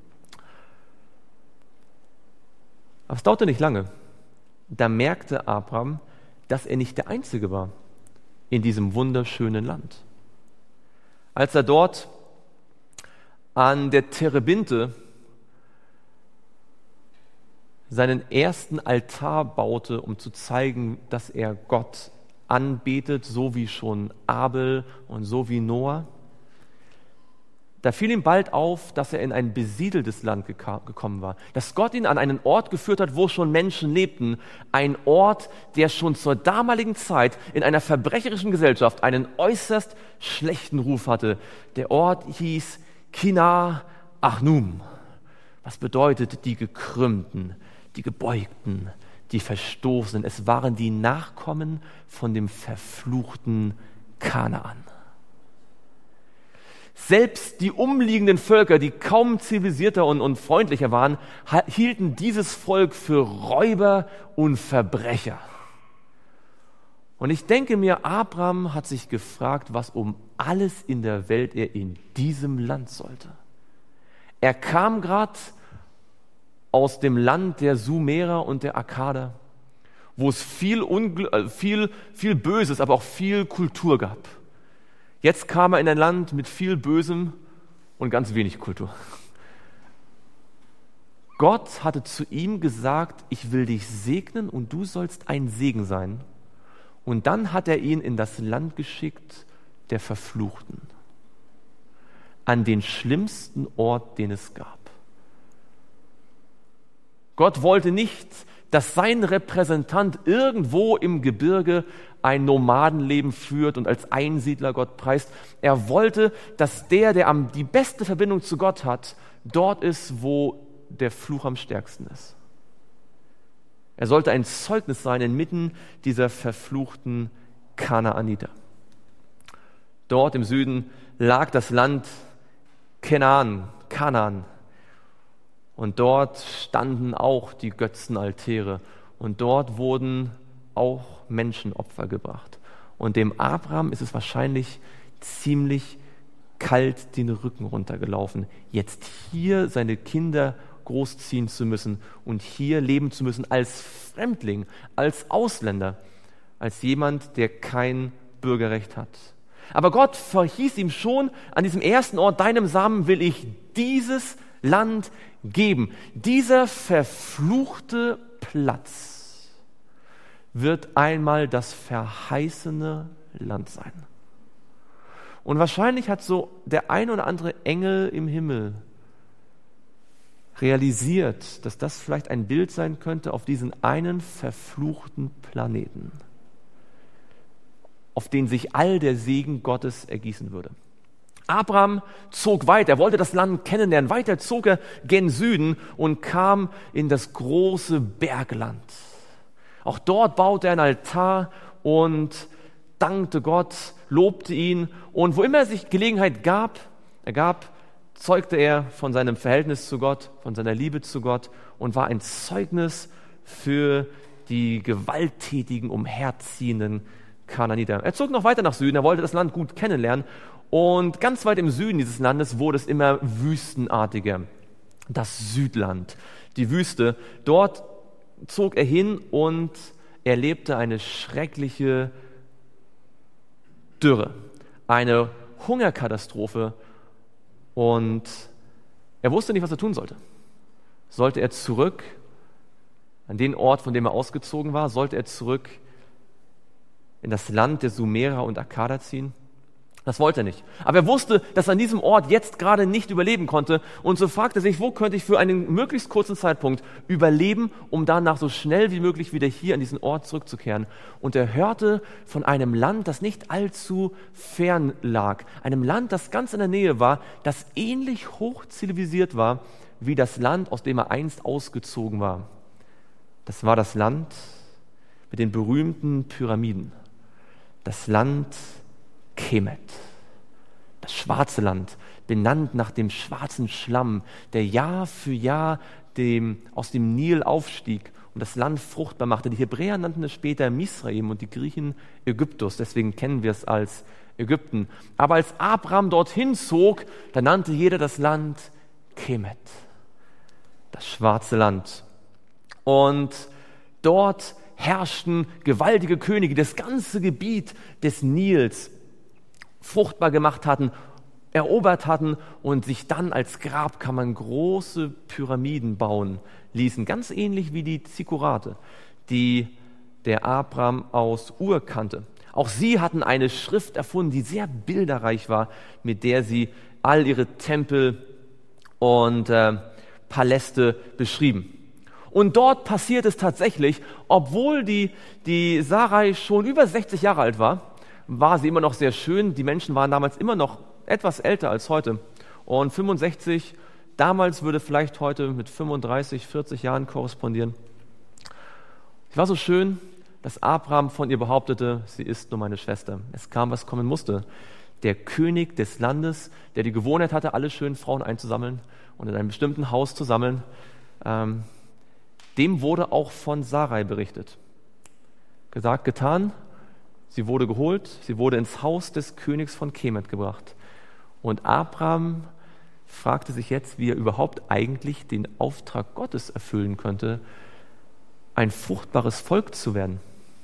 Aber es dauerte nicht lange. Da merkte Abraham, dass er nicht der Einzige war in diesem wunderschönen Land. Als er dort an der Terebinte seinen ersten Altar baute, um zu zeigen, dass er Gott anbetet, so wie schon Abel und so wie Noah, da fiel ihm bald auf, dass er in ein besiedeltes Land gekommen war, dass Gott ihn an einen Ort geführt hat, wo schon Menschen lebten, ein Ort, der schon zur damaligen Zeit in einer verbrecherischen Gesellschaft einen äußerst schlechten Ruf hatte. Der Ort hieß Kina Achnum, was bedeutet die Gekrümmten, die Gebeugten, die Verstoßenen. Es waren die Nachkommen von dem verfluchten Kanaan. Selbst die umliegenden Völker, die kaum zivilisierter und freundlicher waren, hielten dieses Volk für Räuber und Verbrecher. Und ich denke mir, Abraham hat sich gefragt, was um alles in der Welt er in diesem Land sollte. Er kam gerade aus dem Land der Sumerer und der Akkader, wo es viel Böses, aber auch viel Kultur gab. Jetzt kam er in ein Land mit viel Bösem und ganz wenig Kultur. Gott hatte zu ihm gesagt: Ich will dich segnen und du sollst ein Segen sein. Und dann hat er ihn in das Land geschickt der Verfluchten, an den schlimmsten Ort, den es gab. Gott wollte nicht, dass sein Repräsentant irgendwo im Gebirge ein Nomadenleben führt und als Einsiedler Gott preist. Er wollte, dass der die beste Verbindung zu Gott hat, dort ist, wo der Fluch am stärksten ist. Er sollte ein Zeugnis sein inmitten dieser verfluchten Kanaaniter. Dort im Süden lag das Land Kanaan. Und dort standen auch die Götzenaltäre. Und dort wurden auch Menschenopfer gebracht. Und dem Abraham ist es wahrscheinlich ziemlich kalt den Rücken runtergelaufen, jetzt hier seine Kinder großziehen zu müssen und hier leben zu müssen als Fremdling, als Ausländer, als jemand, der kein Bürgerrecht hat. Aber Gott verhieß ihm schon an diesem ersten Ort: Deinem Samen will ich dieses Land geben. Dieser verfluchte Platz wird einmal das verheißene Land sein. Und wahrscheinlich hat so der ein oder andere Engel im Himmel realisiert, dass das vielleicht ein Bild sein könnte auf diesen einen verfluchten Planeten, auf den sich all der Segen Gottes ergießen würde. Abraham zog weiter, er wollte das Land kennenlernen. Weiter zog er gen Süden und kam in das große Bergland. Auch dort baute er einen Altar und dankte Gott, lobte ihn. Und wo immer er sich Gelegenheit gab, zeugte er von seinem Verhältnis zu Gott, von seiner Liebe zu Gott und war ein Zeugnis für die gewalttätigen, umherziehenden Kanaaniter. Er zog noch weiter nach Süden, er wollte das Land gut kennenlernen und ganz weit im Süden dieses Landes wurde es immer wüstenartiger. Das Südland, die Wüste, dort zog er hin und erlebte eine schreckliche Dürre, eine Hungerkatastrophe und er wusste nicht, was er tun sollte. Sollte er zurück an den Ort, von dem er ausgezogen war? Sollte er zurück in das Land der Sumerer und Akkader ziehen? Das wollte er nicht. Aber er wusste, dass er an diesem Ort jetzt gerade nicht überleben konnte. Und so fragte er sich, wo könnte ich für einen möglichst kurzen Zeitpunkt überleben, um danach so schnell wie möglich wieder hier an diesen Ort zurückzukehren. Und er hörte von einem Land, das nicht allzu fern lag. Einem Land, das ganz in der Nähe war, das ähnlich hoch zivilisiert war, wie das Land, aus dem er einst ausgezogen war. Das war das Land mit den berühmten Pyramiden. Das Land Kemet, das schwarze Land, benannt nach dem schwarzen Schlamm, der Jahr für Jahr aus dem Nil aufstieg und das Land fruchtbar machte. Die Hebräer nannten es später Misraim und die Griechen Ägyptus, deswegen kennen wir es als Ägypten. Aber als Abraham dorthin zog, da nannte jeder das Land Kemet, das schwarze Land. Und dort herrschten gewaltige Könige, das ganze Gebiet des Nils fruchtbar gemacht hatten, erobert hatten und sich dann als Grabkammern große Pyramiden bauen ließen. Ganz ähnlich wie die Zikkurate, die der Abraham aus Ur kannte. Auch sie hatten eine Schrift erfunden, die sehr bilderreich war, mit der sie all ihre Tempel und Paläste beschrieben. Und dort passiert es tatsächlich, obwohl die Sarai schon über 60 Jahre alt war sie immer noch sehr schön. Die Menschen waren damals immer noch etwas älter als heute. Und 65, damals würde vielleicht heute mit 35, 40 Jahren korrespondieren. Sie war so schön, dass Abraham von ihr behauptete, sie ist nur meine Schwester. Es kam, was kommen musste. Der König des Landes, der die Gewohnheit hatte, alle schönen Frauen einzusammeln und in einem bestimmten Haus zu sammeln, dem wurde auch von Sarai berichtet. Gesagt, getan. Sie wurde geholt, sie wurde ins Haus des Königs von Kemet gebracht. Und Abraham fragte sich jetzt, wie er überhaupt eigentlich den Auftrag Gottes erfüllen könnte, ein fruchtbares Volk zu werden.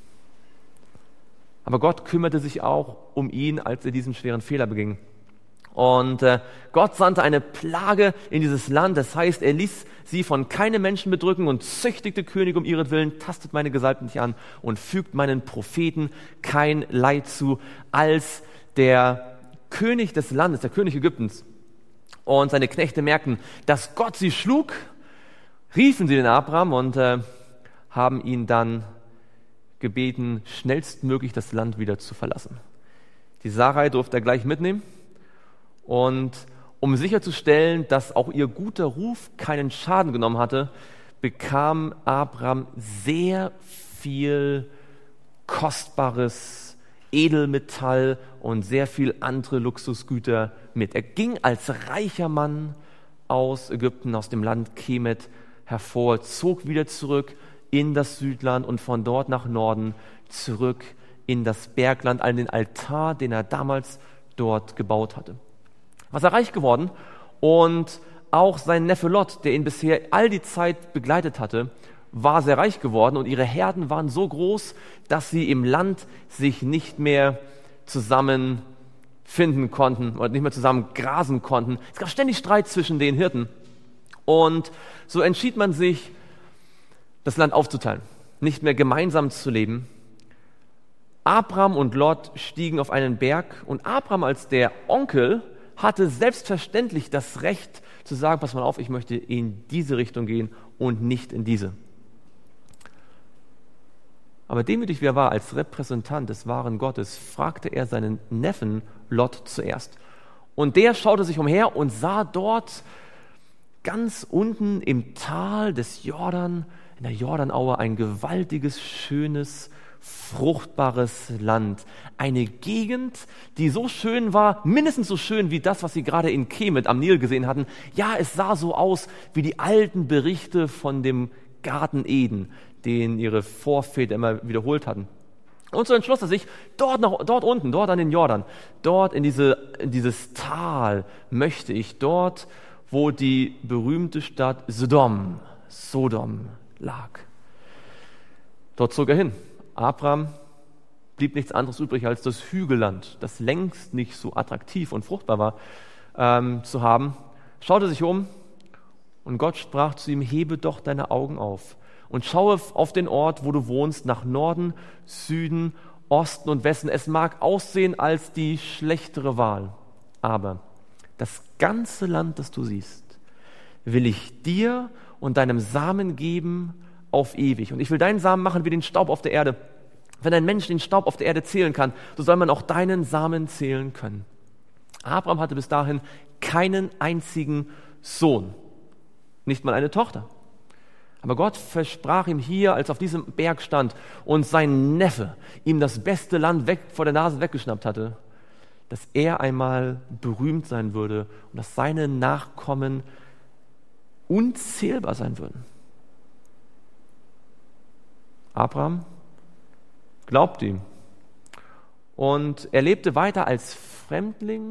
Aber Gott kümmerte sich auch um ihn, als er diesen schweren Fehler beging. Und Gott sandte eine Plage in dieses Land, das heißt, er ließ sie von keinem Menschen bedrücken und züchtigte Könige um ihretwillen, tastet meine Gesalbten nicht an und fügt meinen Propheten kein Leid zu, als der König des Landes, der König Ägyptens und seine Knechte merkten, dass Gott sie schlug, riefen sie den Abraham und haben ihn dann gebeten, schnellstmöglich das Land wieder zu verlassen. Die Sarai durfte er gleich mitnehmen. Und um sicherzustellen, dass auch ihr guter Ruf keinen Schaden genommen hatte, bekam Abraham sehr viel kostbares Edelmetall und sehr viel andere Luxusgüter mit. Er ging als reicher Mann aus Ägypten, aus dem Land Kemet hervor, zog wieder zurück in das Südland und von dort nach Norden zurück in das Bergland, an den Altar, den er damals dort gebaut hatte. Was er reich geworden und auch sein Neffe Lot, der ihn bisher all die Zeit begleitet hatte, war sehr reich geworden und ihre Herden waren so groß, dass sie im Land sich nicht mehr zusammenfinden konnten oder nicht mehr zusammen grasen konnten. Es gab ständig Streit zwischen den Hirten und so entschied man sich, das Land aufzuteilen, nicht mehr gemeinsam zu leben. Abraham und Lot stiegen auf einen Berg und Abraham als der Onkel hatte selbstverständlich das Recht zu sagen, pass mal auf, ich möchte in diese Richtung gehen und nicht in diese. Aber demütig wie er war als Repräsentant des wahren Gottes, fragte er seinen Neffen Lot zuerst. Und der schaute sich umher und sah dort ganz unten im Tal des Jordan, in der Jordanaue, ein gewaltiges, schönes, fruchtbares Land. Eine Gegend, die so schön war, mindestens so schön wie das, was sie gerade in Kemet am Nil gesehen hatten. Ja, es sah so aus wie die alten Berichte von dem Garten Eden. den ihre Vorväter immer wiederholt hatten. Und so entschloss er sich, dort unten, dort an den Jordan, dort in dieses Tal möchte ich, dort, wo die berühmte Stadt Sodom lag. Dort zog er hin. Abraham blieb nichts anderes übrig, als das Hügelland, das längst nicht so attraktiv und fruchtbar war, zu haben, schaute sich um und Gott sprach zu ihm, hebe doch deine Augen auf und schaue auf den Ort, wo du wohnst, nach Norden, Süden, Osten und Westen. Es mag aussehen als die schlechtere Wahl, aber das ganze Land, das du siehst, will ich dir und deinem Samen geben auf ewig. Und ich will deinen Samen machen wie den Staub auf der Erde. Wenn ein Mensch den Staub auf der Erde zählen kann, so soll man auch deinen Samen zählen können. Abraham hatte bis dahin keinen einzigen Sohn, nicht mal eine Tochter. Aber Gott versprach ihm hier, als auf diesem Berg stand und sein Neffe ihm das beste Land vor der Nase weggeschnappt hatte, dass er einmal berühmt sein würde und dass seine Nachkommen unzählbar sein würden. Abraham glaubte ihm und er lebte weiter als Fremdling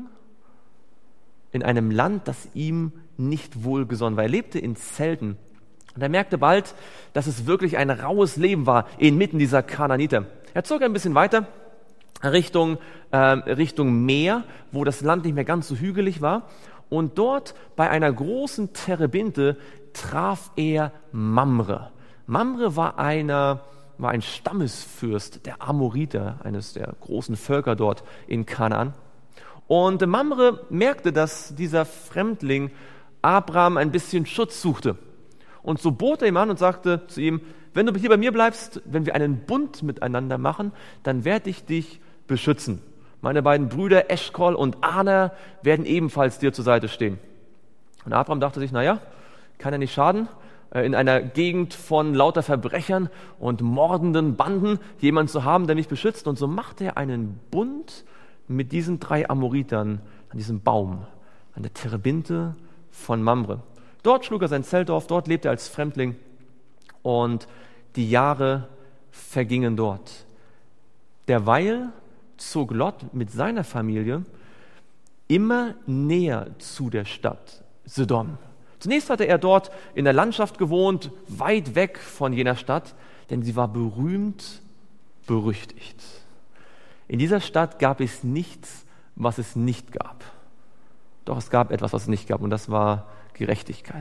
in einem Land, das ihm nicht wohlgesonnen war. Er lebte in Zelten. Und er merkte bald, dass es wirklich ein raues Leben war inmitten dieser Kanaaniter. Er zog ein bisschen weiter Richtung Meer, wo das Land nicht mehr ganz so hügelig war. Und dort bei einer großen Terebinte traf er Mamre. Mamre war ein Stammesfürst der Amoriter, eines der großen Völker dort in Kanaan. Und Mamre merkte, dass dieser Fremdling Abraham ein bisschen Schutz suchte. Und so bot er ihm an und sagte zu ihm, wenn du hier bei mir bleibst, wenn wir einen Bund miteinander machen, dann werde ich dich beschützen. Meine beiden Brüder Eschkol und Aner werden ebenfalls dir zur Seite stehen. Und Abraham dachte sich, naja, kann ja nicht schaden, in einer Gegend von lauter Verbrechern und mordenden Banden jemanden zu haben, der mich beschützt. Und so machte er einen Bund mit diesen 3 Amoritern an diesem Baum, an der Terebinte von Mamre. Dort schlug er sein Zelt auf, dort lebte er als Fremdling und die Jahre vergingen dort. Derweil zog Lot mit seiner Familie immer näher zu der Stadt Sodom. Zunächst hatte er dort in der Landschaft gewohnt, weit weg von jener Stadt, denn sie war berühmt, berüchtigt. In dieser Stadt gab es nichts, was es nicht gab. Doch es gab etwas, was es nicht gab, und das war Gerechtigkeit.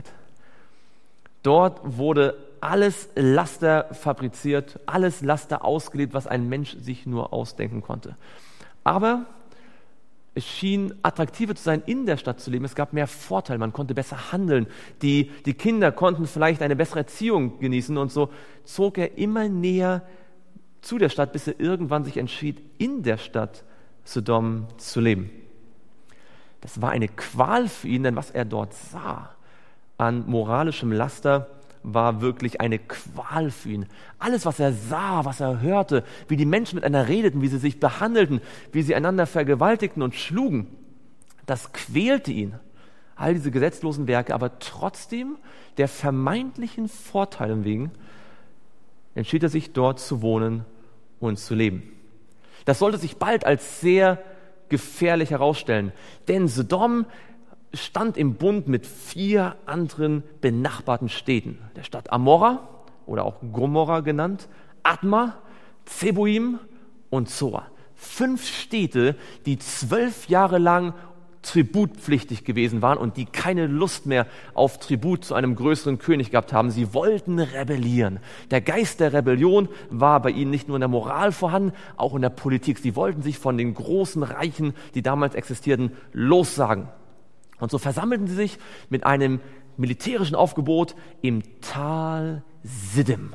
Dort wurde alles Laster fabriziert, alles Laster ausgelebt, was ein Mensch sich nur ausdenken konnte. Aber es schien attraktiver zu sein, in der Stadt zu leben. Es gab mehr Vorteile, man konnte besser handeln. Die Kinder konnten vielleicht eine bessere Erziehung genießen, und so zog er immer näher zu der Stadt, bis er irgendwann sich entschied, in der Stadt Sodom zu leben. Das war eine Qual für ihn, denn was er dort sah an moralischem Laster, war wirklich eine Qual für ihn. Alles, was er sah, was er hörte, wie die Menschen miteinander redeten, wie sie sich behandelten, wie sie einander vergewaltigten und schlugen, das quälte ihn. All diese gesetzlosen Werke, aber trotzdem der vermeintlichen Vorteile wegen entschied er sich, dort zu wohnen und zu leben. Das sollte sich bald als sehr gefährlich herausstellen, denn Sodom stand im Bund mit 4 anderen benachbarten Städten, der Stadt Amorra oder auch Gomorra genannt, Adma, Zeboim und Zoar. 5 Städte, die 12 Jahre lang tributpflichtig gewesen waren und die keine Lust mehr auf Tribut zu einem größeren König gehabt haben. Sie wollten rebellieren. Der Geist der Rebellion war bei ihnen nicht nur in der Moral vorhanden, auch in der Politik. Sie wollten sich von den großen Reichen, die damals existierten, lossagen. Und so versammelten sie sich mit einem militärischen Aufgebot im Tal Siddim.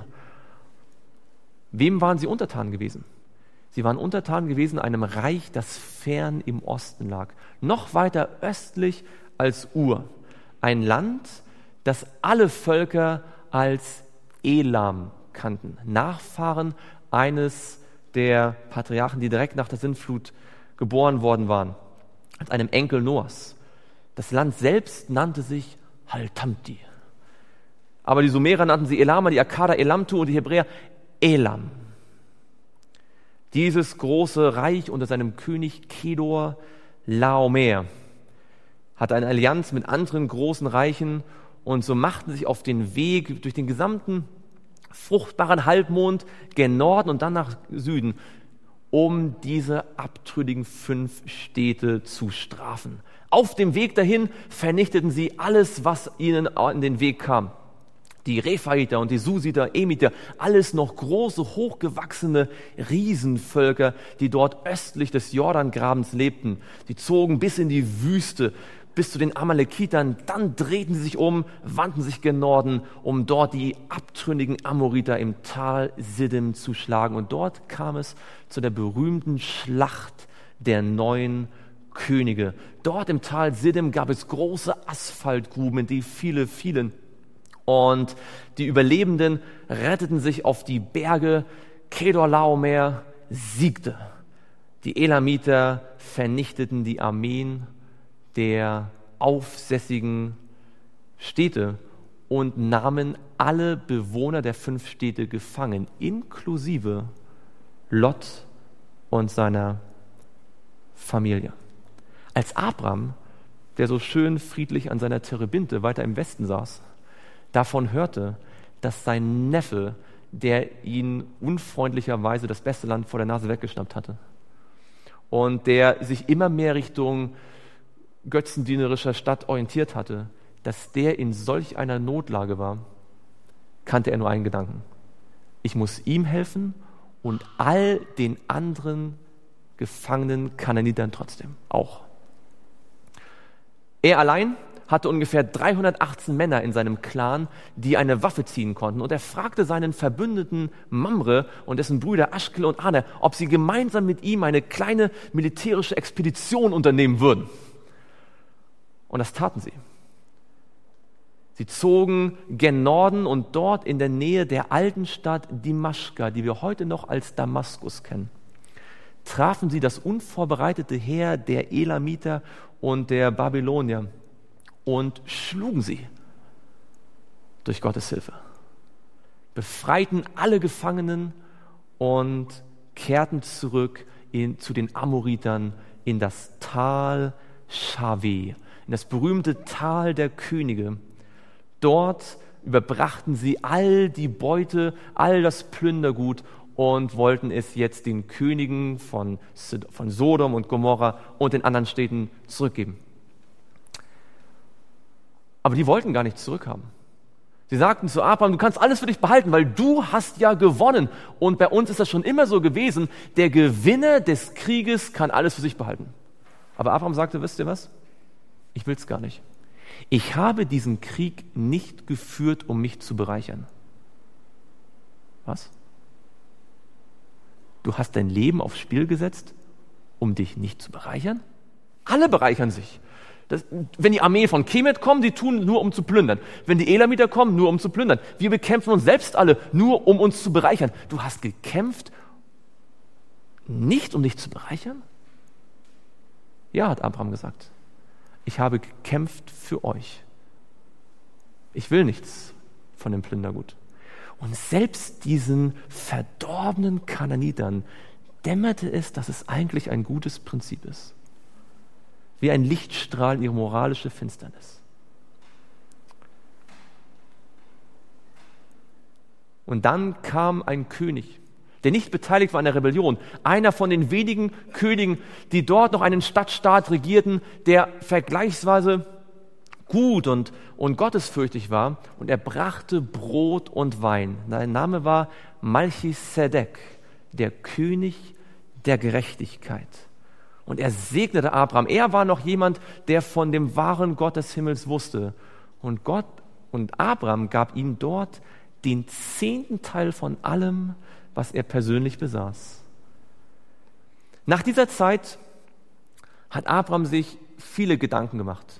Wem waren sie untertan gewesen? Sie waren untertan gewesen einem Reich, das fern im Osten lag, noch weiter östlich als Ur. Ein Land, das alle Völker als Elam kannten, Nachfahren eines der Patriarchen, die direkt nach der Sintflut geboren worden waren, als einem Enkel Noahs. Das Land selbst nannte sich Haltamti. Aber die Sumerer nannten sie Elama, die Akkader Elamtu und die Hebräer Elam. Dieses große Reich unter seinem König Kedor Laomer hatte eine Allianz mit anderen großen Reichen und so machten sie sich auf den Weg durch den gesamten fruchtbaren Halbmond gen Norden und dann nach Süden, um diese abtrünnigen 5 Städte zu strafen. Auf dem Weg dahin vernichteten sie alles, was ihnen in den Weg kam. Die Rephaiter und die Susiter, Emiter, alles noch große, hochgewachsene Riesenvölker, die dort östlich des Jordangrabens lebten. Sie zogen bis in die Wüste, bis zu den Amalekitern, dann drehten sie sich um, wandten sich gen Norden, um dort die abtrünnigen Amoriter im Tal Siddim zu schlagen. Und dort kam es zu der berühmten Schlacht der 9 Könige. Dort im Tal Siddim gab es große Asphaltgruben, in die viele fielen. Und die Überlebenden retteten sich auf die Berge. Kedor Laomer siegte. Die Elamiter vernichteten die Armeen der aufsässigen Städte und nahmen alle Bewohner der 5 Städte gefangen, inklusive Lot und seiner Familie. Als Abram, der so schön friedlich an seiner Terebinte weiter im Westen saß, davon hörte, dass sein Neffe, der ihn unfreundlicherweise das beste Land vor der Nase weggeschnappt hatte und der sich immer mehr Richtung götzendienerischer Stadt orientiert hatte, dass der in solch einer Notlage war, kannte er nur einen Gedanken: Ich muss ihm helfen und all den anderen gefangenen Kanaanitern trotzdem auch. Er allein hatte ungefähr 318 Männer in seinem Clan, die eine Waffe ziehen konnten. Und er fragte seinen Verbündeten Mamre und dessen Brüder Aschkel und Aner, ob sie gemeinsam mit ihm eine kleine militärische Expedition unternehmen würden. Und das taten sie. Sie zogen gen Norden und dort in der Nähe der alten Stadt Dimaschka, die wir heute noch als Damaskus kennen, trafen sie das unvorbereitete Heer der Elamiter und der Babylonier und schlugen sie durch Gottes Hilfe, befreiten alle Gefangenen und kehrten zurück zu den Amoritern in das Tal Shaveh, in das berühmte Tal der Könige. Dort überbrachten sie all die Beute, all das Plündergut und wollten es jetzt den Königen von Sodom und Gomorra und den anderen Städten zurückgeben. Aber die wollten gar nichts zurückhaben. Sie sagten zu Abraham: Du kannst alles für dich behalten, weil du hast ja gewonnen. Und bei uns ist das schon immer so gewesen, der Gewinner des Krieges kann alles für sich behalten. Aber Abraham sagte: Wisst ihr was? Ich will es gar nicht. Ich habe diesen Krieg nicht geführt, um mich zu bereichern. Was? Du hast dein Leben aufs Spiel gesetzt, um dich nicht zu bereichern? Alle bereichern sich. Wenn die Armee von Kemet kommt, die tun nur, um zu plündern. Wenn die Elamiter kommen, nur um zu plündern. Wir bekämpfen uns selbst alle, nur um uns zu bereichern. Du hast gekämpft, nicht um dich zu bereichern? Ja, hat Abraham gesagt. Ich habe gekämpft für euch. Ich will nichts von dem Plündergut. Und selbst diesen verdorbenen Kanaanitern dämmerte es, dass es eigentlich ein gutes Prinzip ist. Wie ein Lichtstrahl in ihre moralische Finsternis. Und dann kam ein König, der nicht beteiligt war an der Rebellion, einer von den wenigen Königen, die dort noch einen Stadtstaat regierten, der vergleichsweise gut und gottesfürchtig war, und er brachte Brot und Wein. Sein Name war Malchisedek, der König der Gerechtigkeit. Und er segnete Abraham. Er war noch jemand, der von dem wahren Gott des Himmels wusste. Und Abraham gab ihm dort den 10. Teil von allem, was er persönlich besaß. Nach dieser Zeit hat Abraham sich viele Gedanken gemacht.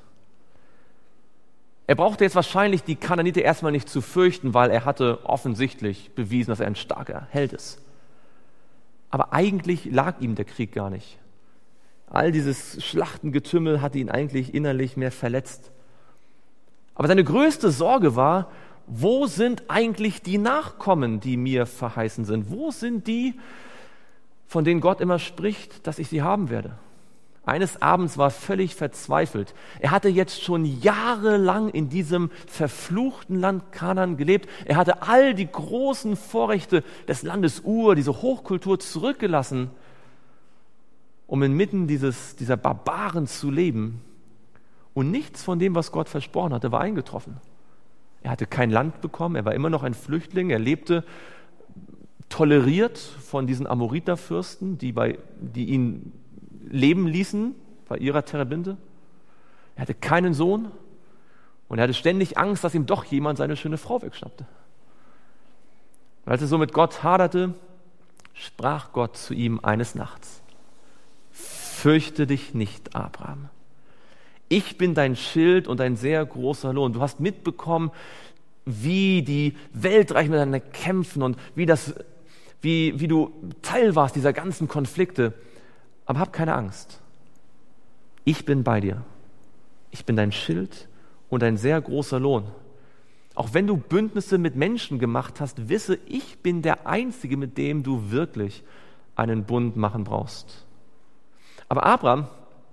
Er brauchte jetzt wahrscheinlich die Kanaaniter erstmal nicht zu fürchten, weil er hatte offensichtlich bewiesen, dass er ein starker Held ist. Aber eigentlich lag ihm der Krieg gar nicht. All dieses Schlachtengetümmel hatte ihn eigentlich innerlich mehr verletzt. Aber seine größte Sorge war, wo sind eigentlich die Nachkommen, die mir verheißen sind? Wo sind die, von denen Gott immer spricht, dass ich sie haben werde? Eines Abends war er völlig verzweifelt. Er hatte jetzt schon jahrelang in diesem verfluchten Land Kanaan gelebt. Er hatte all die großen Vorrechte des Landes Ur, diese Hochkultur zurückgelassen, um inmitten dieser Barbaren zu leben. Und nichts von dem, was Gott versprochen hatte, war eingetroffen. Er hatte kein Land bekommen, er war immer noch ein Flüchtling, er lebte toleriert von diesen Amoriterfürsten, die ihn leben ließen bei ihrer Terebinte. Er hatte keinen Sohn und er hatte ständig Angst, dass ihm doch jemand seine schöne Frau wegschnappte. Und als er so mit Gott haderte, sprach Gott zu ihm eines Nachts: Fürchte dich nicht, Abraham. Ich bin dein Schild und ein sehr großer Lohn. Du hast mitbekommen, wie die Weltreiche miteinander kämpfen und wie du Teil warst dieser ganzen Konflikte. Aber hab keine Angst. Ich bin bei dir. Ich bin dein Schild und ein sehr großer Lohn. Auch wenn du Bündnisse mit Menschen gemacht hast, wisse, ich bin der Einzige, mit dem du wirklich einen Bund machen brauchst. Aber Abraham,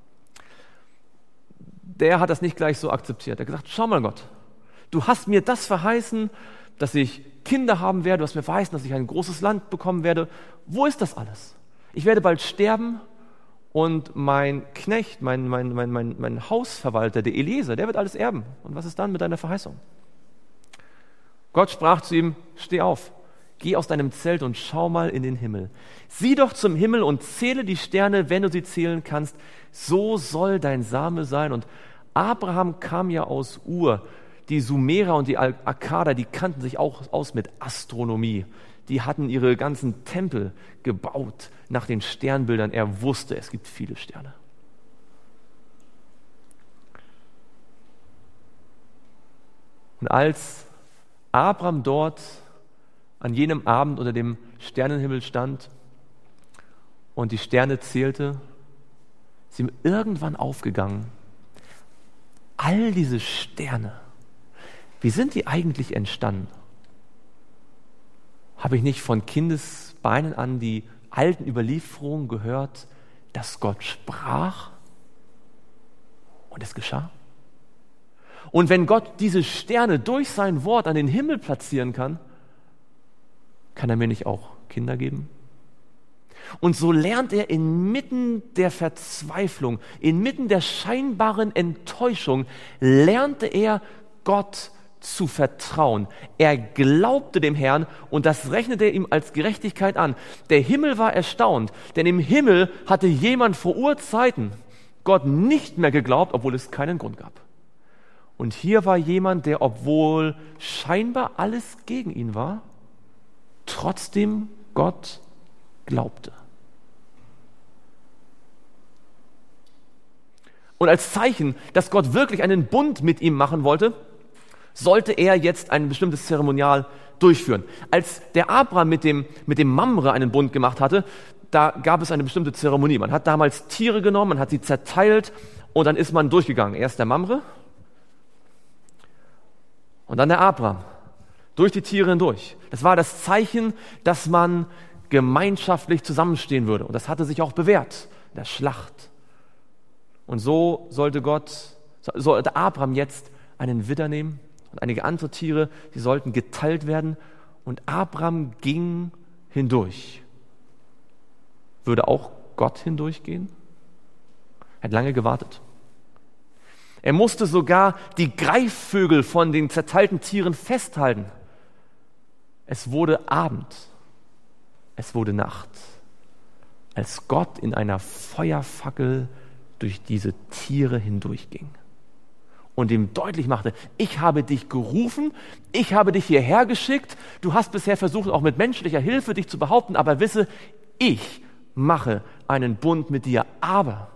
der hat das nicht gleich so akzeptiert. Er hat gesagt, schau mal Gott, du hast mir das verheißen, dass ich Kinder haben werde, du hast mir verheißen, dass ich ein großes Land bekommen werde. Wo ist das alles? Ich werde bald sterben und mein Knecht, mein Hausverwalter, der Eliezer, der wird alles erben. Und was ist dann mit deiner Verheißung? Gott sprach zu ihm, steh auf, geh aus deinem Zelt und schau mal in den Himmel. Sieh doch zum Himmel und zähle die Sterne, wenn du sie zählen kannst. So soll dein Same sein. Und Abraham kam ja aus Ur. Die Sumerer und die Akkader, die kannten sich auch aus mit Astronomie. Die hatten ihre ganzen Tempel gebaut nach den Sternbildern. Er wusste, es gibt viele Sterne. Und als Abraham dort an jenem Abend unter dem Sternenhimmel stand und die Sterne zählte, ist ihm irgendwann aufgegangen, all diese Sterne, wie sind die eigentlich entstanden? Habe ich nicht von Kindesbeinen an die alten Überlieferungen gehört, dass Gott sprach und es geschah? Und wenn Gott diese Sterne durch sein Wort an den Himmel platzieren kann, kann er mir nicht auch Kinder geben? Und so lernt er inmitten der Verzweiflung, inmitten der scheinbaren Enttäuschung, lernte er Gott zu vertrauen. Er glaubte dem Herrn und das rechnete er ihm als Gerechtigkeit an. Der Himmel war erstaunt, denn im Himmel hatte jemand vor Urzeiten Gott nicht mehr geglaubt, obwohl es keinen Grund gab. Und hier war jemand, der, obwohl scheinbar alles gegen ihn war, trotzdem Gott glaubte. Und als Zeichen, dass Gott wirklich einen Bund mit ihm machen wollte, sollte er jetzt ein bestimmtes Zeremonial durchführen. Als der Abraham mit dem Mamre einen Bund gemacht hatte, da gab es eine bestimmte Zeremonie. Man hat damals Tiere genommen, man hat sie zerteilt und dann ist man durchgegangen. Erst der Mamre und dann der Abraham. Durch die Tiere hindurch. Das war das Zeichen, dass man gemeinschaftlich zusammenstehen würde. Und das hatte sich auch bewährt in der Schlacht. Und so sollte Abraham jetzt einen Widder nehmen und einige andere Tiere, die sollten geteilt werden. Und Abraham ging hindurch. Würde auch Gott hindurchgehen? Er hat lange gewartet. Er musste sogar die Greifvögel von den zerteilten Tieren festhalten. Es wurde Abend, es wurde Nacht, als Gott in einer Feuerfackel durch diese Tiere hindurchging und ihm deutlich machte, ich habe dich gerufen, ich habe dich hierher geschickt, du hast bisher versucht, auch mit menschlicher Hilfe dich zu behaupten, aber wisse, ich mache einen Bund mit dir, aber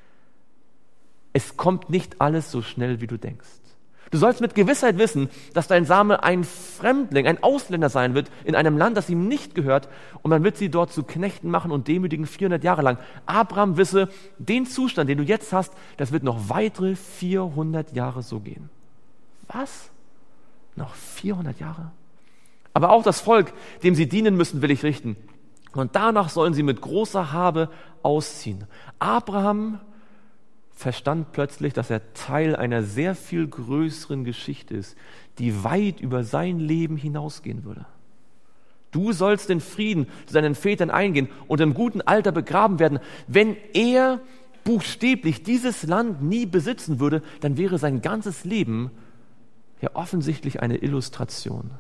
es kommt nicht alles so schnell, wie du denkst. Du sollst mit Gewissheit wissen, dass dein Same ein Fremdling, ein Ausländer sein wird in einem Land, das ihm nicht gehört, und man wird sie dort zu Knechten machen und demütigen 400 Jahre lang. Abraham wisse, den Zustand, den du jetzt hast, das wird noch weitere 400 Jahre so gehen. Was? Noch 400 Jahre? Aber auch das Volk, dem sie dienen müssen, will ich richten. Und danach sollen sie mit großer Habe ausziehen. Abraham verstand plötzlich, dass er Teil einer sehr viel größeren Geschichte ist, die weit über sein Leben hinausgehen würde. Du sollst den Frieden zu seinen Vätern eingehen und im guten Alter begraben werden. Wenn er buchstäblich dieses Land nie besitzen würde, dann wäre sein ganzes Leben ja offensichtlich eine Illustration.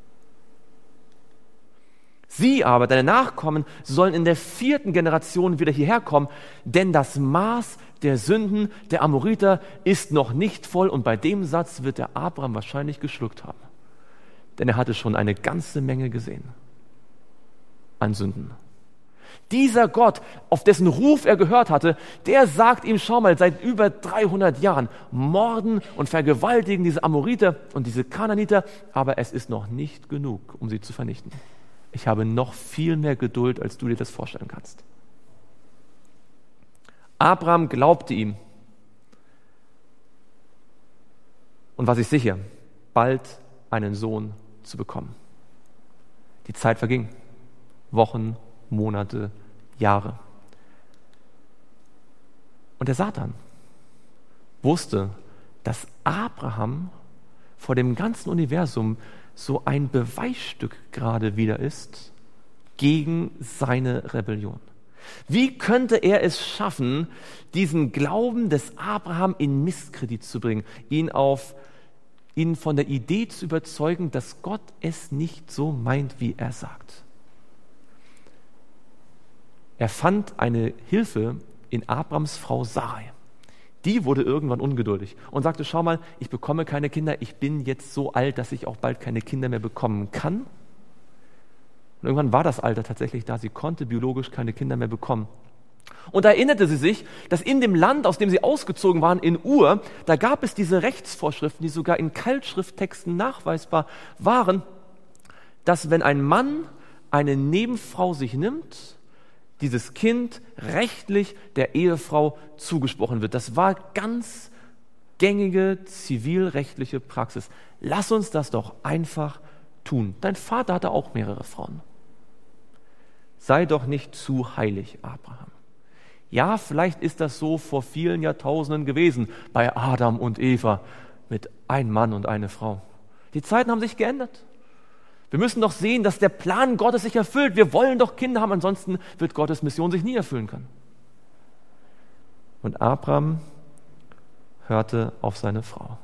Sie aber, deine Nachkommen, sollen in der 4. Generation wieder hierher kommen, denn das Maß der Sünden der Amoriter ist noch nicht voll. Und bei dem Satz wird der Abraham wahrscheinlich geschluckt haben, denn er hatte schon eine ganze Menge gesehen an Sünden. Dieser Gott, auf dessen Ruf er gehört hatte, der sagt ihm, schau mal, seit über 300 Jahren morden und vergewaltigen diese Amoriter und diese Kanaaniter, aber es ist noch nicht genug, um sie zu vernichten. Ich habe noch viel mehr Geduld, als du dir das vorstellen kannst. Abraham glaubte ihm. Und war sich sicher, bald einen Sohn zu bekommen. Die Zeit verging. Wochen, Monate, Jahre. Und der Satan wusste, dass Abraham vor dem ganzen Universum so ein Beweisstück gerade wieder ist gegen seine Rebellion. Wie könnte er es schaffen, diesen Glauben des Abraham in Misskredit zu bringen, ihn von der Idee zu überzeugen, dass Gott es nicht so meint, wie er sagt? Er fand eine Hilfe in Abrams Frau Sarai. Die wurde irgendwann ungeduldig und sagte, schau mal, ich bekomme keine Kinder, ich bin jetzt so alt, dass ich auch bald keine Kinder mehr bekommen kann. Und irgendwann war das Alter tatsächlich da, sie konnte biologisch keine Kinder mehr bekommen. Und da erinnerte sie sich, dass in dem Land, aus dem sie ausgezogen waren, in Ur, da gab es diese Rechtsvorschriften, die sogar in Keilschrifttexten nachweisbar waren, dass wenn ein Mann eine Nebenfrau sich nimmt, dieses Kind rechtlich der Ehefrau zugesprochen wird. Das war ganz gängige zivilrechtliche Praxis. Lass uns das doch einfach tun. Dein Vater hatte auch mehrere Frauen. Sei doch nicht zu heilig, Abraham. Ja, vielleicht ist das so vor vielen Jahrtausenden gewesen, bei Adam und Eva, mit einem Mann und einer Frau. Die Zeiten haben sich geändert. Wir müssen doch sehen, dass der Plan Gottes sich erfüllt. Wir wollen doch Kinder haben, ansonsten wird Gottes Mission sich nie erfüllen können. Und Abraham hörte auf seine Frau.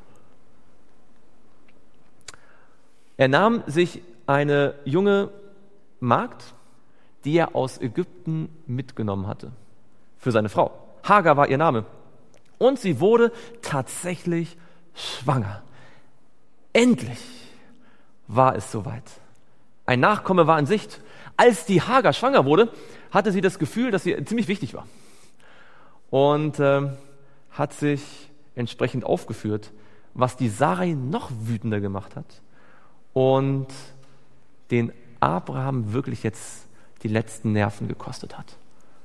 Er nahm sich eine junge Magd, die er aus Ägypten mitgenommen hatte, für seine Frau. Hagar war ihr Name. Und sie wurde tatsächlich schwanger. Endlich war es soweit. Ein Nachkomme war in Sicht. Als die Hagar schwanger wurde, hatte sie das Gefühl, dass sie ziemlich wichtig war. Und hat sich entsprechend aufgeführt, was die Sarai noch wütender gemacht hat und den Abraham wirklich jetzt die letzten Nerven gekostet hat.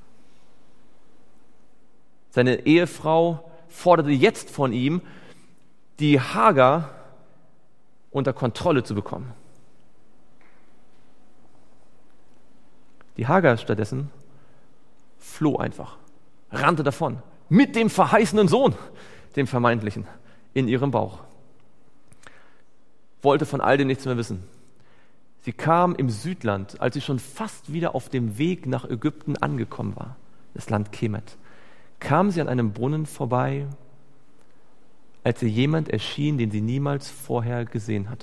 Seine Ehefrau forderte jetzt von ihm, die Hagar unter Kontrolle zu bekommen. Die Hagar stattdessen floh einfach, rannte davon, mit dem verheißenen Sohn, dem vermeintlichen, in ihrem Bauch. Wollte von all dem nichts mehr wissen. Sie kam im Südland, als sie schon fast wieder auf dem Weg nach Ägypten angekommen war, das Land Kemet, kam sie an einem Brunnen vorbei, als ihr jemand erschien, den sie niemals vorher gesehen hatte.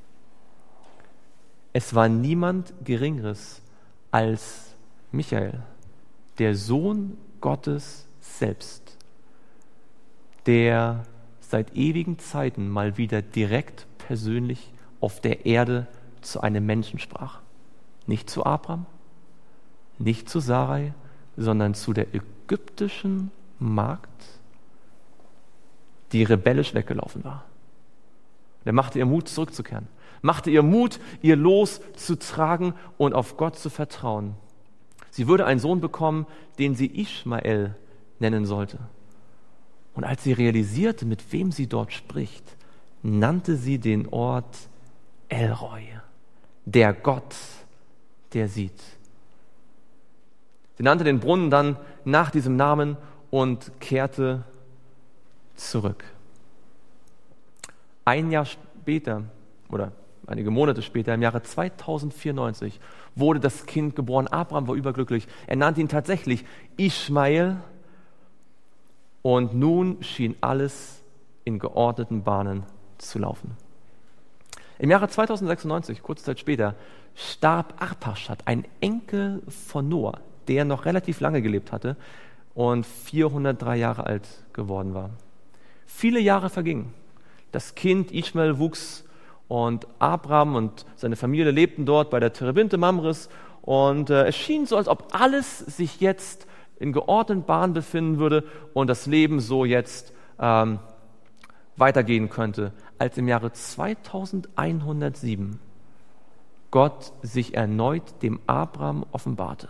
Es war niemand Geringeres als Michael, der Sohn Gottes selbst, der seit ewigen Zeiten mal wieder direkt persönlich auf der Erde zu einem Menschen sprach. Nicht zu Abraham, nicht zu Sarai, sondern zu der ägyptischen Magd, die rebellisch weggelaufen war. Er machte ihr Mut, zurückzukehren, machte ihr Mut, ihr Los zu tragen und auf Gott zu vertrauen. Sie würde einen Sohn bekommen, den sie Ischmael nennen sollte. Und als sie realisierte, mit wem sie dort spricht, nannte sie den Ort El-Roi, der Gott, der sieht. Sie nannte den Brunnen dann nach diesem Namen und kehrte zurück. Ein Jahr später, oder einige Monate später, im Jahre 2094, wurde das Kind geboren. Abraham war überglücklich. Er nannte ihn tatsächlich Ismael. Und nun schien alles in geordneten Bahnen zu laufen. Im Jahre 2096, kurze Zeit später, starb Arpachshad, ein Enkel von Noah, der noch relativ lange gelebt hatte und 403 Jahre alt geworden war. Viele Jahre vergingen. Das Kind Ismael wuchs und Abraham und seine Familie lebten dort bei der Terebinte Mamres und es schien so, als ob alles sich jetzt in geordneten Bahnen befinden würde und das Leben so jetzt weitergehen könnte, als im Jahre 2107 Gott sich erneut dem Abraham offenbarte.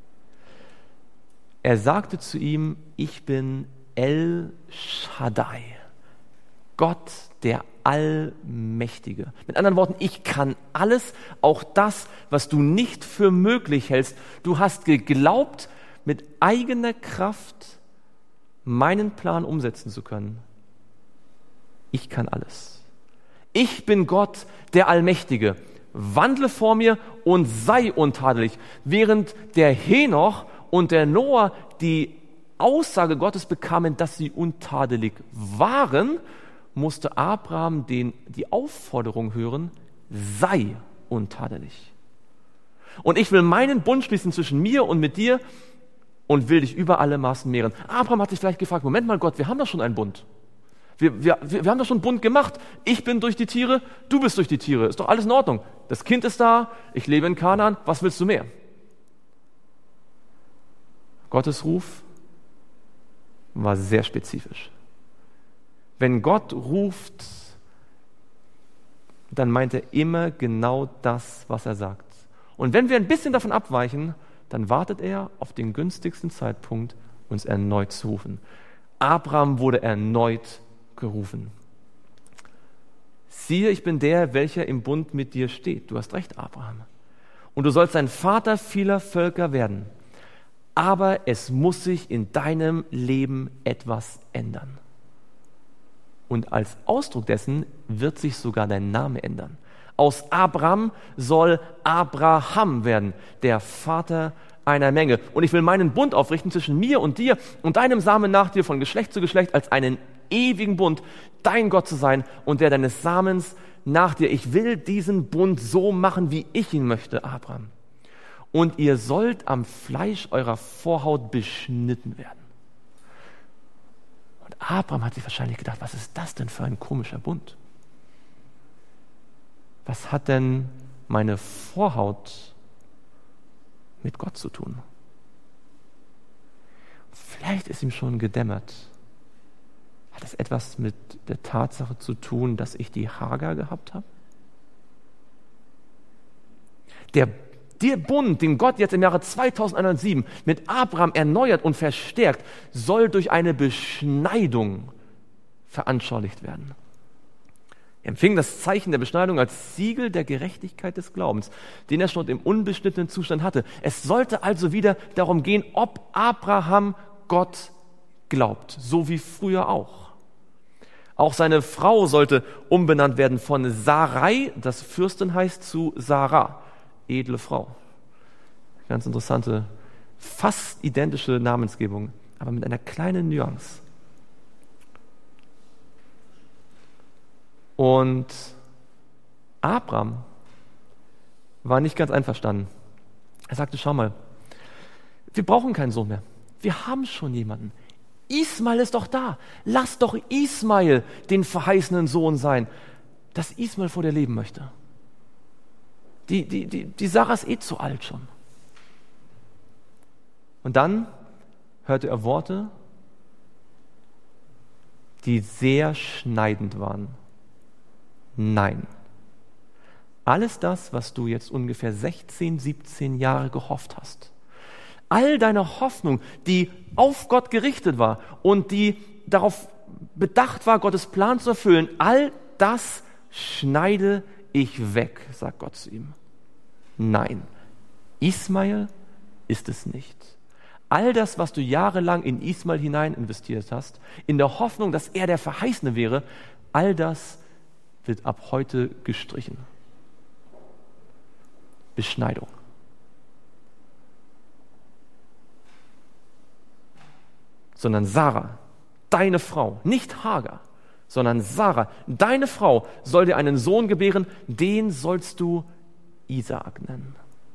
Er sagte zu ihm, ich bin El Shaddai, Gott der Allmächtige. Mit anderen Worten, ich kann alles, auch das, was du nicht für möglich hältst. Du hast geglaubt, mit eigener Kraft meinen Plan umsetzen zu können. Ich kann alles. Ich bin Gott, der Allmächtige. Wandle vor mir und sei untadelig. Während der Henoch und der Noah die Aussage Gottes bekamen, dass sie untadelig waren, musste Abraham die Aufforderung hören, sei untadelig. Und ich will meinen Bund schließen zwischen mir und mit dir und will dich über alle Maßen mehren. Abraham hat sich vielleicht gefragt, Moment mal Gott, wir haben doch schon einen Bund. Wir haben doch schon einen Bund gemacht. Ich bin durch die Tiere, du bist durch die Tiere. Ist doch alles in Ordnung. Das Kind ist da, ich lebe in Kanaan, was willst du mehr? Gottes Ruf war sehr spezifisch. Wenn Gott ruft, dann meint er immer genau das, was er sagt. Und wenn wir ein bisschen davon abweichen, dann wartet er auf den günstigsten Zeitpunkt, uns erneut zu rufen. Abraham wurde erneut gerufen. Siehe, ich bin der, welcher im Bund mit dir steht. Du hast recht, Abraham. Und du sollst ein Vater vieler Völker werden. Aber es muss sich in deinem Leben etwas ändern. Und als Ausdruck dessen wird sich sogar dein Name ändern. Aus Abraham soll Abraham werden, der Vater einer Menge. Und ich will meinen Bund aufrichten zwischen mir und dir und deinem Samen nach dir von Geschlecht zu Geschlecht als einen ewigen Bund, dein Gott zu sein und der deines Samens nach dir. Ich will diesen Bund so machen, wie ich ihn möchte, Abraham. Und ihr sollt am Fleisch eurer Vorhaut beschnitten werden. Und Abraham hat sich wahrscheinlich gedacht, was ist das denn für ein komischer Bund? Was hat denn meine Vorhaut mit Gott zu tun? Vielleicht ist ihm schon gedämmert. Hat das etwas mit der Tatsache zu tun, dass ich die Hagar gehabt habe? Der Bund, den Gott jetzt im Jahre 2007 mit Abraham erneuert und verstärkt, soll durch eine Beschneidung veranschaulicht werden. Er empfing das Zeichen der Beschneidung als Siegel der Gerechtigkeit des Glaubens, den er schon im unbeschnittenen Zustand hatte. Es sollte also wieder darum gehen, ob Abraham Gott glaubt, so wie früher auch. Auch seine Frau sollte umbenannt werden von Sarai, das Fürstin heißt, zu Sarah, edle Frau. Ganz interessante, fast identische Namensgebung, aber mit einer kleinen Nuance. Und Abraham war nicht ganz einverstanden. Er sagte, schau mal, wir brauchen keinen Sohn mehr. Wir haben schon jemanden. Ismael ist doch da. Lass doch Ismael den verheißenen Sohn sein, dass Ismael vor dir leben möchte. Die Sarah ist eh zu alt schon. Und dann hörte er Worte, die sehr schneidend waren. Nein. Alles das, was du jetzt ungefähr 16, 17 Jahre gehofft hast, all deine Hoffnung, die auf Gott gerichtet war und die darauf bedacht war, Gottes Plan zu erfüllen, all das schneide ich weg, sagt Gott zu ihm. Nein, Ismael ist es nicht. All das, was du jahrelang in Ismael hinein investiert hast, in der Hoffnung, dass er der Verheißene wäre, all das wird ab heute gestrichen. Beschneidung. Sondern Sarah, deine Frau, nicht Hagar, sondern Sarah, deine Frau, soll dir einen Sohn gebären, den sollst du Isaak nennen.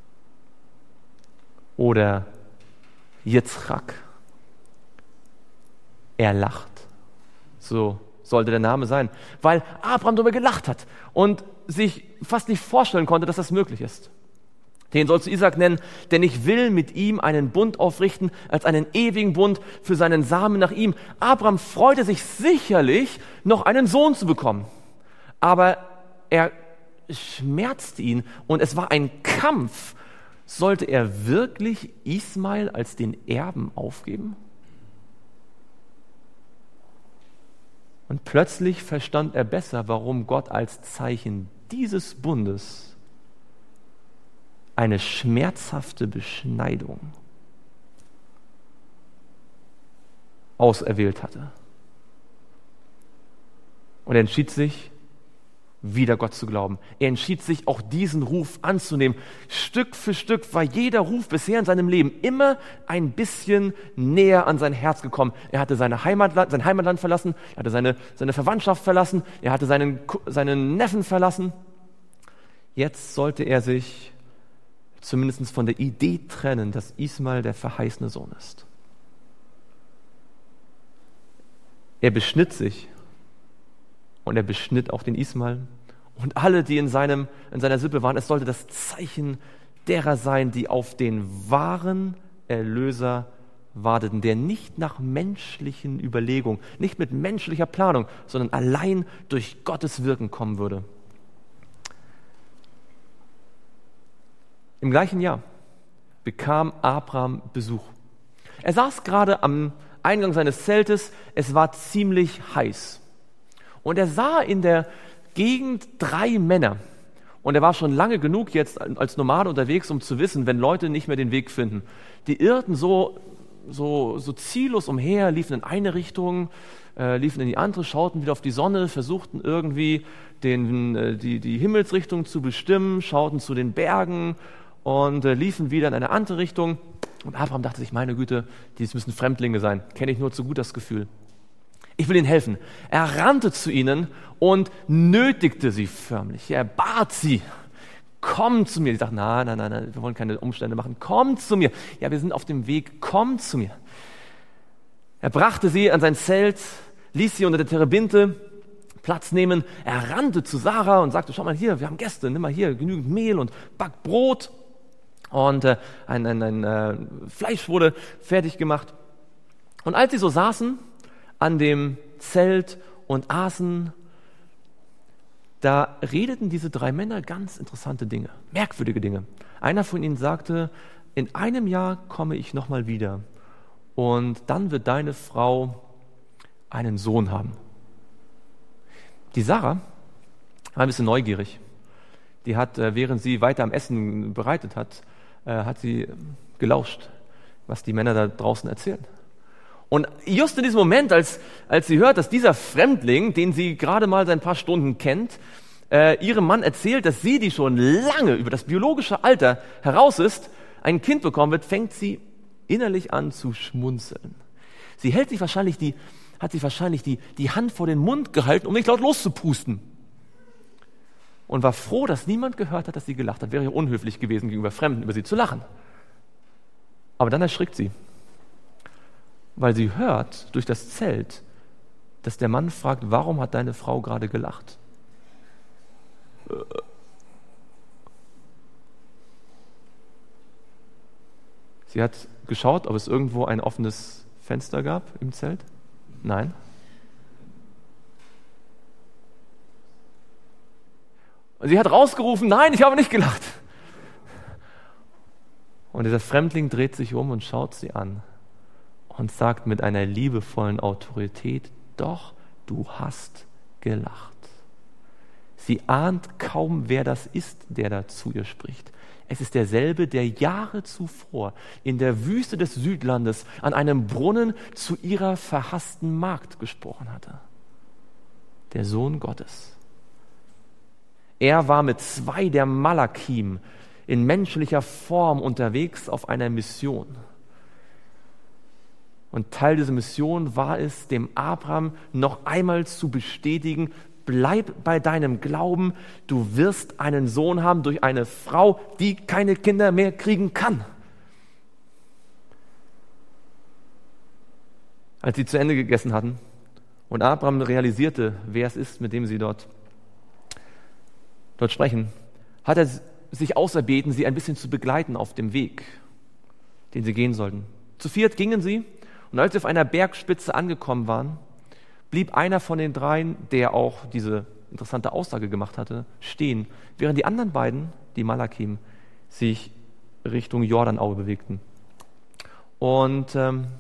Oder Yitzchak. Er lacht. So sollte der Name sein, weil Abraham darüber gelacht hat und sich fast nicht vorstellen konnte, dass das möglich ist. Den sollst du Isaak nennen, denn ich will mit ihm einen Bund aufrichten, als einen ewigen Bund für seinen Samen nach ihm. Abraham freute sich sicherlich, noch einen Sohn zu bekommen. Aber er schmerzte ihn und es war ein Kampf. Sollte er wirklich Ismael als den Erben aufgeben? Und plötzlich verstand er besser, warum Gott als Zeichen dieses Bundes eine schmerzhafte Beschneidung auserwählt hatte. Und er entschied sich, wieder Gott zu glauben. Er entschied sich, auch diesen Ruf anzunehmen. Stück für Stück war jeder Ruf bisher in seinem Leben immer ein bisschen näher an sein Herz gekommen. Er hatte sein Heimatland verlassen, er hatte seine Verwandtschaft verlassen, er hatte seinen Neffen verlassen. Jetzt sollte er sich zumindest von der Idee trennen, dass Ismael der verheißene Sohn ist. Er beschnitt sich und er beschnitt auch den Ismael und alle, die in seiner Sippe waren. Es sollte das Zeichen derer sein, die auf den wahren Erlöser warteten, der nicht nach menschlichen Überlegungen, nicht mit menschlicher Planung, sondern allein durch Gottes Wirken kommen würde. Im gleichen Jahr bekam Abraham Besuch. Er saß gerade am Eingang seines Zeltes, es war ziemlich heiß. Und er sah in der Gegend 3 Männer. Und er war schon lange genug jetzt als Nomade unterwegs, um zu wissen, wenn Leute nicht mehr den Weg finden. Die irrten so ziellos umher, liefen in eine Richtung, liefen in die andere, schauten wieder auf die Sonne, versuchten irgendwie die Himmelsrichtung zu bestimmen, schauten zu den Bergen und liefen wieder in eine andere Richtung. Und Abraham dachte sich, meine Güte, dies müssen Fremdlinge sein, kenne ich nur zu gut das Gefühl. Ich will ihnen helfen. Er rannte zu ihnen und nötigte sie förmlich. Er bat sie, komm zu mir. Sie sagten, nein, wir wollen keine Umstände machen. Komm zu mir. Ja, wir sind auf dem Weg, komm zu mir. Er brachte sie an sein Zelt, ließ sie unter der Terebinte Platz nehmen. Er rannte zu Sarah und sagte, schau mal hier, wir haben Gäste, nimm mal hier genügend Mehl und back Brot. Und ein Fleisch wurde fertig gemacht. Und als sie so saßen an dem Zelt und aßen, da redeten diese 3 Männer ganz interessante Dinge, merkwürdige Dinge. Einer von ihnen sagte, in einem Jahr komme ich nochmal wieder und dann wird deine Frau einen Sohn haben. Die Sarah war ein bisschen neugierig. Die hat, während sie weiter am Essen bereitet hat, hat sie gelauscht, was die Männer da draußen erzählen. Und just in diesem Moment, als sie hört, dass dieser Fremdling, den sie gerade mal seit ein paar Stunden kennt, ihrem Mann erzählt, dass sie, die schon lange über das biologische Alter heraus ist, ein Kind bekommen wird, fängt sie innerlich an zu schmunzeln. Sie hat sich wahrscheinlich die Hand vor den Mund gehalten, um nicht laut loszupusten. Und war froh, dass niemand gehört hat, dass sie gelacht hat. Wäre ja unhöflich gewesen, gegenüber Fremden über sie zu lachen. Aber dann erschrickt sie, weil sie hört durch das Zelt, dass der Mann fragt, warum hat deine Frau gerade gelacht? Sie hat geschaut, ob es irgendwo ein offenes Fenster gab im Zelt. Nein. Und sie hat rausgerufen, nein, ich habe nicht gelacht. Und dieser Fremdling dreht sich um und schaut sie an und sagt mit einer liebevollen Autorität, doch, du hast gelacht. Sie ahnt kaum, wer das ist, der da zu ihr spricht. Es ist derselbe, der Jahre zuvor in der Wüste des Südlandes an einem Brunnen zu ihrer verhassten Magd gesprochen hatte. Der Sohn Gottes. Er war mit 2 der Malakim in menschlicher Form unterwegs auf einer Mission. Und Teil dieser Mission war es, dem Abraham noch einmal zu bestätigen: Bleib bei deinem Glauben, du wirst einen Sohn haben durch eine Frau, die keine Kinder mehr kriegen kann. Als sie zu Ende gegessen hatten und Abraham realisierte, wer es ist, mit dem sie dort sprechen, hat er sich auserbeten, sie ein bisschen zu begleiten auf dem Weg, den sie gehen sollten. Zu 4 gingen sie, und als sie auf einer Bergspitze angekommen waren, blieb einer von den 3, der auch diese interessante Aussage gemacht hatte, stehen, während die anderen beiden, die Malakim, sich Richtung Jordanaue bewegten. Und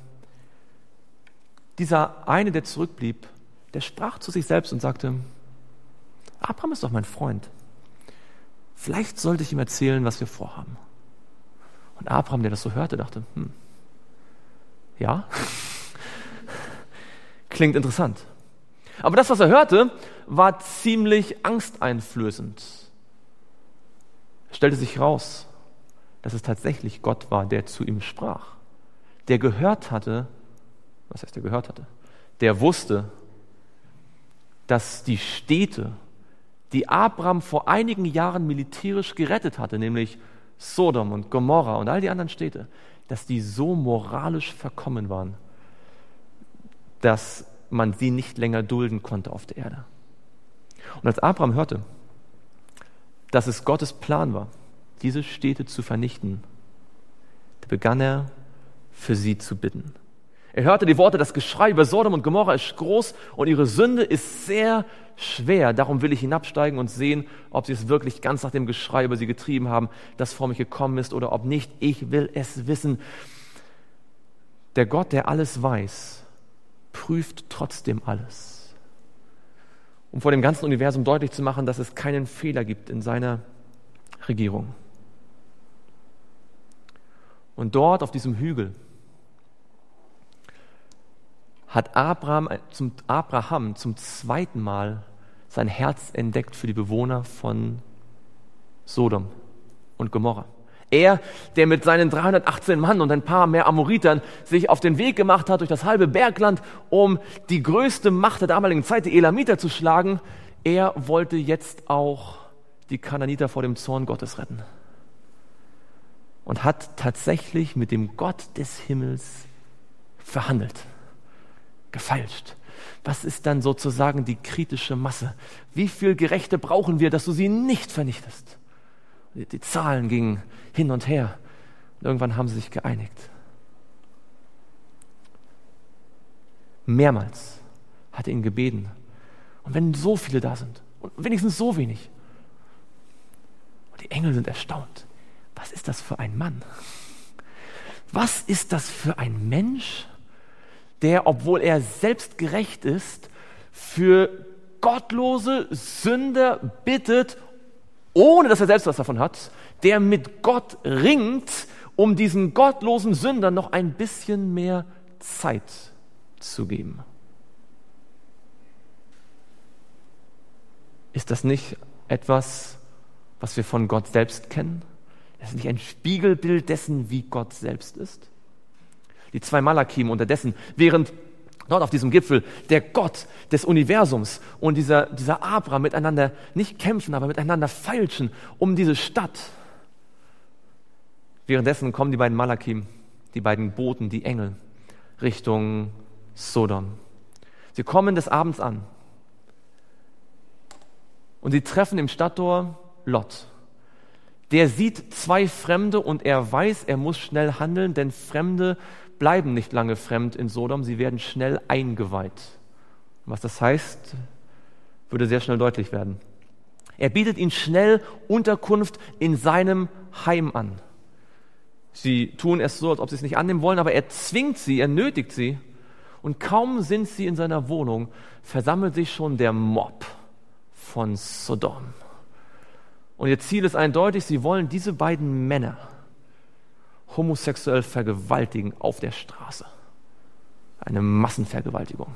dieser eine, der zurückblieb, der sprach zu sich selbst und sagte: Abraham ist doch mein Freund. Vielleicht sollte ich ihm erzählen, was wir vorhaben. Und Abraham, der das so hörte, dachte: Ja, klingt interessant. Aber das, was er hörte, war ziemlich angsteinflößend. Es stellte sich raus, dass es tatsächlich Gott war, der zu ihm sprach. Der gehört hatte, was heißt der gehört hatte? Der wusste, dass die Städte, die Abraham vor einigen Jahren militärisch gerettet hatte, nämlich Sodom und Gomorra und all die anderen Städte, dass die so moralisch verkommen waren, dass man sie nicht länger dulden konnte auf der Erde. Und als Abraham hörte, dass es Gottes Plan war, diese Städte zu vernichten, begann er, für sie zu bitten. Er hörte die Worte: Das Geschrei über Sodom und Gomorra ist groß und ihre Sünde ist sehr schwer. Darum will ich hinabsteigen und sehen, ob sie es wirklich ganz nach dem Geschrei über sie getrieben haben, das vor mich gekommen ist, oder ob nicht. Ich will es wissen. Der Gott, der alles weiß, prüft trotzdem alles. Um vor dem ganzen Universum deutlich zu machen, dass es keinen Fehler gibt in seiner Regierung. Und dort auf diesem Hügel hat Abraham zum 2. Mal sein Herz entdeckt für die Bewohner von Sodom und Gomorra. Er, der mit seinen 318 Mann und ein paar mehr Amoritern sich auf den Weg gemacht hat durch das halbe Bergland, um die größte Macht der damaligen Zeit, die Elamiter, zu schlagen, er wollte jetzt auch die Kanaaniter vor dem Zorn Gottes retten. Und hat tatsächlich mit dem Gott des Himmels verhandelt. Gefeilscht. Was ist dann sozusagen die kritische Masse? Wie viel Gerechte brauchen wir, dass du sie nicht vernichtest? Die Zahlen gingen hin und her. Und irgendwann haben sie sich geeinigt. Mehrmals hat er ihn gebeten. Und wenn so viele da sind, und wenigstens so wenig, und die Engel sind erstaunt. Was ist das für ein Mann? Was ist das für ein Mensch, der, obwohl er selbst gerecht ist, für gottlose Sünder bittet, ohne dass er selbst was davon hat, der mit Gott ringt, um diesen gottlosen Sündern noch ein bisschen mehr Zeit zu geben. Ist das nicht etwas, was wir von Gott selbst kennen? Das ist nicht ein Spiegelbild dessen, wie Gott selbst ist? Die 2 Malakim unterdessen, während dort auf diesem Gipfel der Gott des Universums und dieser Abraham miteinander nicht kämpfen, aber miteinander feilschen um diese Stadt. Währenddessen kommen die beiden Malakim, die beiden Boten, die Engel, Richtung Sodom. Sie kommen des Abends an und sie treffen im Stadttor Lot. Der sieht 2 Fremde und er weiß, er muss schnell handeln, denn Fremde bleiben nicht lange fremd in Sodom, sie werden schnell eingeweiht. Was das heißt, würde sehr schnell deutlich werden. Er bietet ihnen schnell Unterkunft in seinem Heim an. Sie tun es so, als ob sie es nicht annehmen wollen, aber er zwingt sie, er nötigt sie. Und kaum sind sie in seiner Wohnung, versammelt sich schon der Mob von Sodom. Und ihr Ziel ist eindeutig, sie wollen diese beiden Männer homosexuell vergewaltigen auf der Straße. Eine Massenvergewaltigung.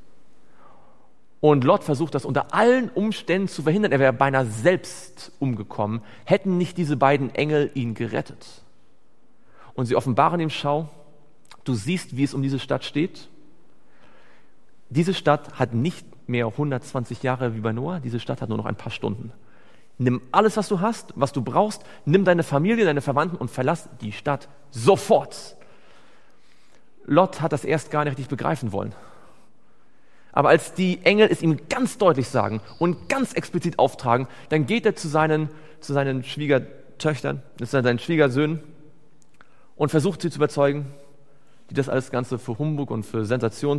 Und Lot versucht das unter allen Umständen zu verhindern. Er wäre beinahe selbst umgekommen, hätten nicht diese beiden Engel ihn gerettet. Und sie offenbaren ihm, schau, du siehst, wie es um diese Stadt steht. Diese Stadt hat nicht mehr 120 Jahre wie bei Noah, diese Stadt hat nur noch ein paar Stunden. Nimm alles, was du hast, was du brauchst, nimm deine Familie, deine Verwandten und verlass die Stadt sofort. Lot hat das erst gar nicht richtig begreifen wollen. Aber als die Engel es ihm ganz deutlich sagen und ganz explizit auftragen, dann geht er zu seinen Schwiegertöchtern, seinen Schwiegersöhnen und versucht sie zu überzeugen, die das alles Ganze für Humbug und für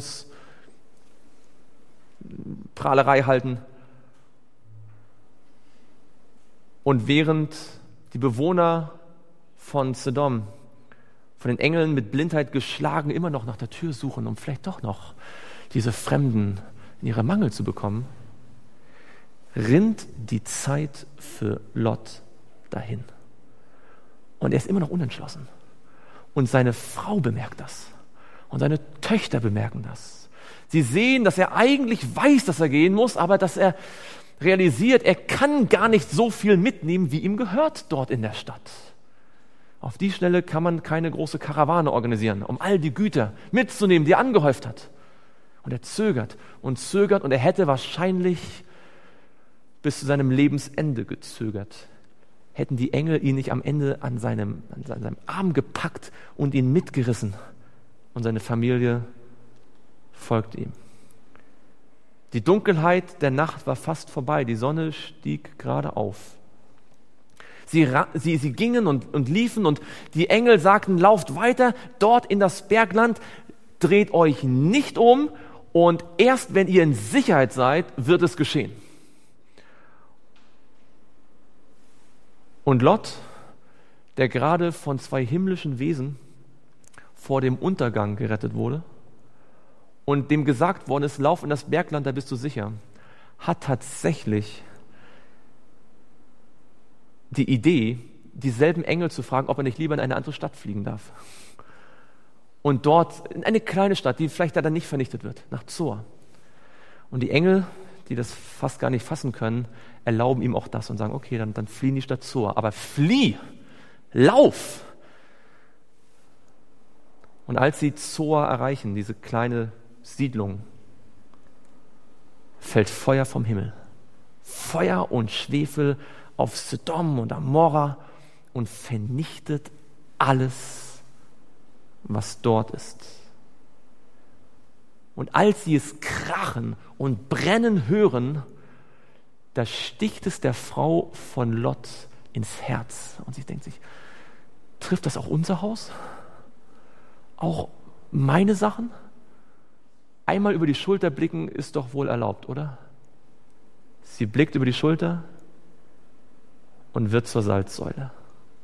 Sensationsprahlerei halten. Und während die Bewohner von Sodom von den Engeln mit Blindheit geschlagen immer noch nach der Tür suchen, um vielleicht doch noch diese Fremden in ihre Mangel zu bekommen, rinnt die Zeit für Lot dahin. Und er ist immer noch unentschlossen. Und seine Frau bemerkt das. Und seine Töchter bemerken das. Sie sehen, dass er eigentlich weiß, dass er gehen muss, aber dass er realisiert, er kann gar nicht so viel mitnehmen, wie ihm gehört dort in der Stadt. Auf die Schnelle kann man keine große Karawane organisieren, um all die Güter mitzunehmen, die er angehäuft hat. Und er zögert und er hätte wahrscheinlich bis zu seinem Lebensende gezögert. Hätten die Engel ihn nicht am Ende an seinem Arm gepackt und ihn mitgerissen. Und seine Familie folgte ihm. Die Dunkelheit der Nacht war fast vorbei, die Sonne stieg gerade auf. Sie gingen und liefen und die Engel sagten, lauft weiter, dort in das Bergland, dreht euch nicht um und erst wenn ihr in Sicherheit seid, wird es geschehen. Und Lot, der gerade von zwei himmlischen Wesen vor dem Untergang gerettet wurde und dem gesagt worden ist, lauf in das Bergland, da bist du sicher, hat tatsächlich die Idee, dieselben Engel zu fragen, ob er nicht lieber in eine andere Stadt fliegen darf. Und dort, in eine kleine Stadt, die vielleicht dann nicht vernichtet wird, nach Zoar. Und die Engel, die das fast gar nicht fassen können, erlauben ihm auch das und sagen, okay, dann fliehen die Stadt Zoar. Aber flieh, lauf! Und als sie Zoar erreichen, diese kleine Siedlung, fällt Feuer vom Himmel. Feuer und Schwefel auf Sodom und Amorra und vernichtet alles, was dort ist. Und als sie es krachen und brennen hören, da sticht es der Frau von Lot ins Herz. Und sie denkt sich, trifft das auch unser Haus? Auch meine Sachen? Einmal über die Schulter blicken ist doch wohl erlaubt, oder? Sie blickt über die Schulter und wird zur Salzsäule.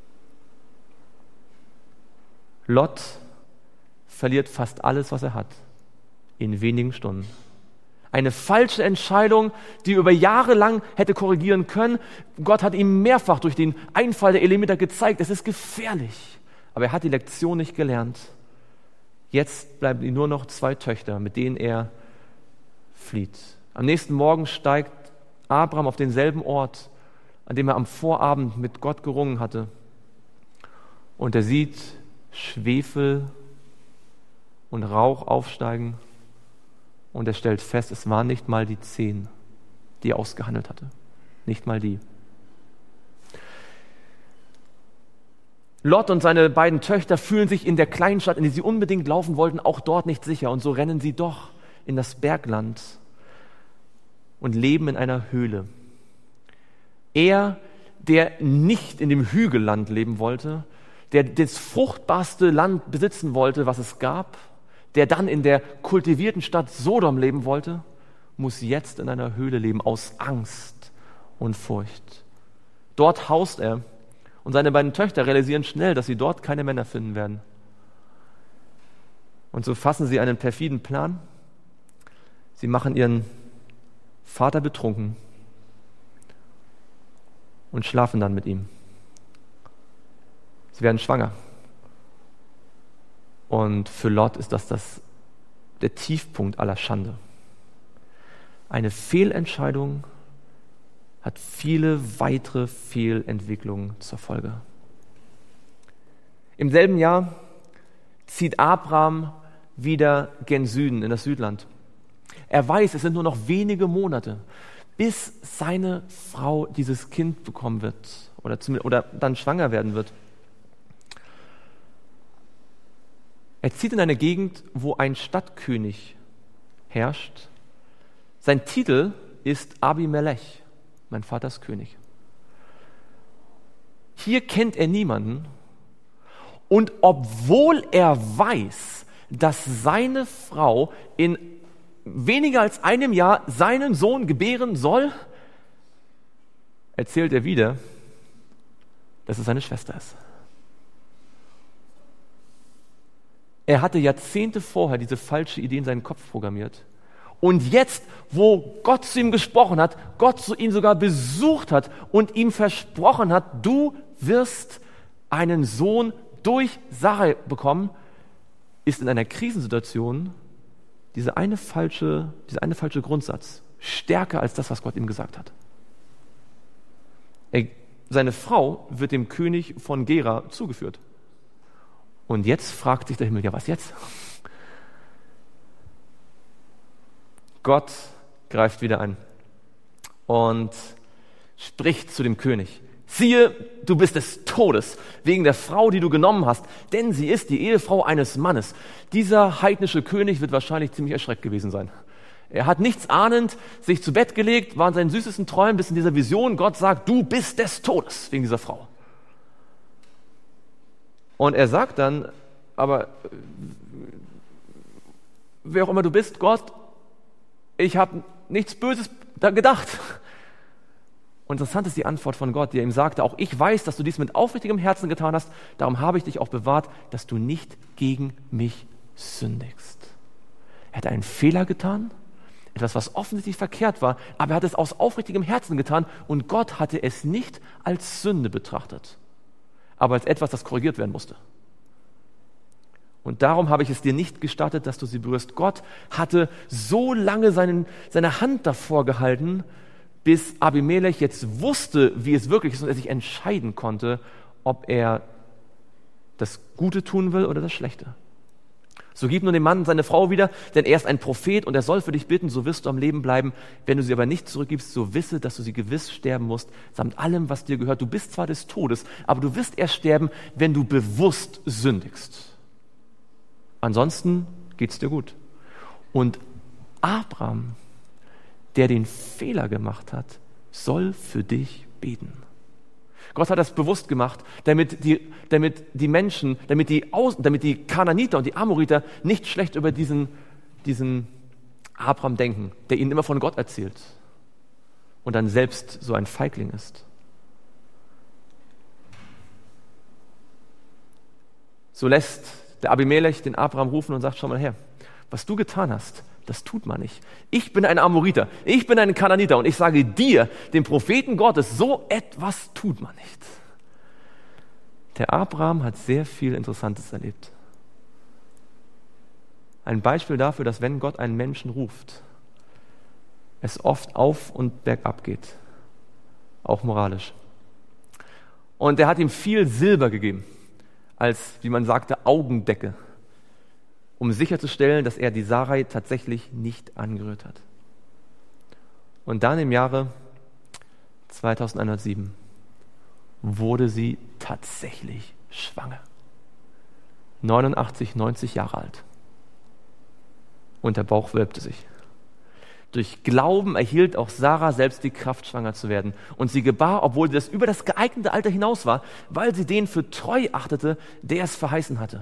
Lot verliert fast alles, was er hat, in wenigen Stunden. Eine falsche Entscheidung, die er über Jahre lang hätte korrigieren können. Gott hat ihm mehrfach durch den Einfall der Elementer gezeigt, es ist gefährlich. Aber er hat die Lektion nicht gelernt. Jetzt bleiben ihm nur noch 2 Töchter, mit denen er flieht. Am nächsten Morgen steigt Abraham auf denselben Ort, an dem er am Vorabend mit Gott gerungen hatte. Und er sieht Schwefel und Rauch aufsteigen und er stellt fest, es waren nicht mal die 10, die er ausgehandelt hatte. Nicht mal die. Lot und seine beiden Töchter fühlen sich in der kleinen Stadt, in die sie unbedingt laufen wollten, auch dort nicht sicher. Und so rennen sie doch in das Bergland und leben in einer Höhle. Er, der nicht in dem Hügelland leben wollte, der das fruchtbarste Land besitzen wollte, was es gab, der dann in der kultivierten Stadt Sodom leben wollte, muss jetzt in einer Höhle leben aus Angst und Furcht. Dort haust er und seine beiden Töchter realisieren schnell, dass sie dort keine Männer finden werden. Und so fassen sie einen perfiden Plan. Sie machen ihren Vater betrunken und schlafen dann mit ihm. Sie werden schwanger. Und für Lot ist das der Tiefpunkt aller Schande. Eine Fehlentscheidung hat viele weitere Fehlentwicklungen zur Folge. Im selben Jahr zieht Abraham wieder gen Süden, in das Südland. Er weiß, es sind nur noch wenige Monate, bis seine Frau dieses Kind bekommen wird oder dann schwanger werden wird. Er zieht in eine Gegend, wo ein Stadtkönig herrscht. Sein Titel ist Abimelech, mein Vater ist König. Hier kennt er niemanden. Und obwohl er weiß, dass seine Frau in weniger als einem Jahr seinen Sohn gebären soll, erzählt er wieder, dass es seine Schwester ist. Er hatte Jahrzehnte vorher diese falsche Idee in seinen Kopf programmiert. Und jetzt, wo Gott zu ihm gesprochen hat, Gott zu ihm sogar besucht hat und ihm versprochen hat, du wirst einen Sohn durch Sarai bekommen, ist in einer Krisensituation dieser eine falsche Grundsatz stärker als das, was Gott ihm gesagt hat. Seine Frau wird dem König von Gera zugeführt. Und jetzt fragt sich der Himmel, ja, was jetzt? Gott greift wieder ein und spricht zu dem König. Siehe, du bist des Todes wegen der Frau, die du genommen hast, denn sie ist die Ehefrau eines Mannes. Dieser heidnische König wird wahrscheinlich ziemlich erschreckt gewesen sein. Er hat nichts ahnend sich zu Bett gelegt, war in seinen süßesten Träumen, bis in dieser Vision Gott sagt, du bist des Todes wegen dieser Frau. Und er sagt dann, aber wer auch immer du bist, Gott, ich habe nichts Böses da gedacht. Und interessant ist die Antwort von Gott, die er ihm sagte, auch ich weiß, dass du dies mit aufrichtigem Herzen getan hast, darum habe ich dich auch bewahrt, dass du nicht gegen mich sündigst. Er hat einen Fehler getan, etwas, was offensichtlich verkehrt war, aber er hat es aus aufrichtigem Herzen getan und Gott hatte es nicht als Sünde betrachtet, aber als etwas, das korrigiert werden musste. Und darum habe ich es dir nicht gestattet, dass du sie berührst. Gott hatte so lange seine Hand davor gehalten, bis Abimelech jetzt wusste, wie es wirklich ist und er sich entscheiden konnte, ob er das Gute tun will oder das Schlechte. So gib nun dem Mann seine Frau wieder, denn er ist ein Prophet und er soll für dich bitten, so wirst du am Leben bleiben. Wenn du sie aber nicht zurückgibst, so wisse, dass du sie gewiss sterben musst, samt allem, was dir gehört. Du bist zwar des Todes, aber du wirst erst sterben, wenn du bewusst sündigst. Ansonsten geht's dir gut. Und Abraham, der den Fehler gemacht hat, soll für dich beten. Gott hat das bewusst gemacht, damit die Menschen, damit die Kanaaniter und die Amoriter nicht schlecht über diesen Abraham denken, der ihnen immer von Gott erzählt und dann selbst so ein Feigling ist. So lässt der Abimelech den Abraham rufen und sagt, schau mal her, was du getan hast, das tut man nicht. Ich bin ein Amoriter, ich bin ein Kanaaniter und ich sage dir, dem Propheten Gottes, so etwas tut man nicht. Der Abraham hat sehr viel Interessantes erlebt. Ein Beispiel dafür, dass wenn Gott einen Menschen ruft, es oft auf und bergab geht, auch moralisch. Und er hat ihm viel Silber gegeben, als, wie man sagte, Augendecke, um sicherzustellen, dass er die Sarai tatsächlich nicht angerührt hat. Und dann im Jahre 2107 wurde sie tatsächlich schwanger. 89, 90 Jahre alt. Und der Bauch wölbte sich. Durch Glauben erhielt auch Sarah selbst die Kraft, schwanger zu werden. Und sie gebar, obwohl das über das geeignete Alter hinaus war, weil sie den für treu achtete, der es verheißen hatte.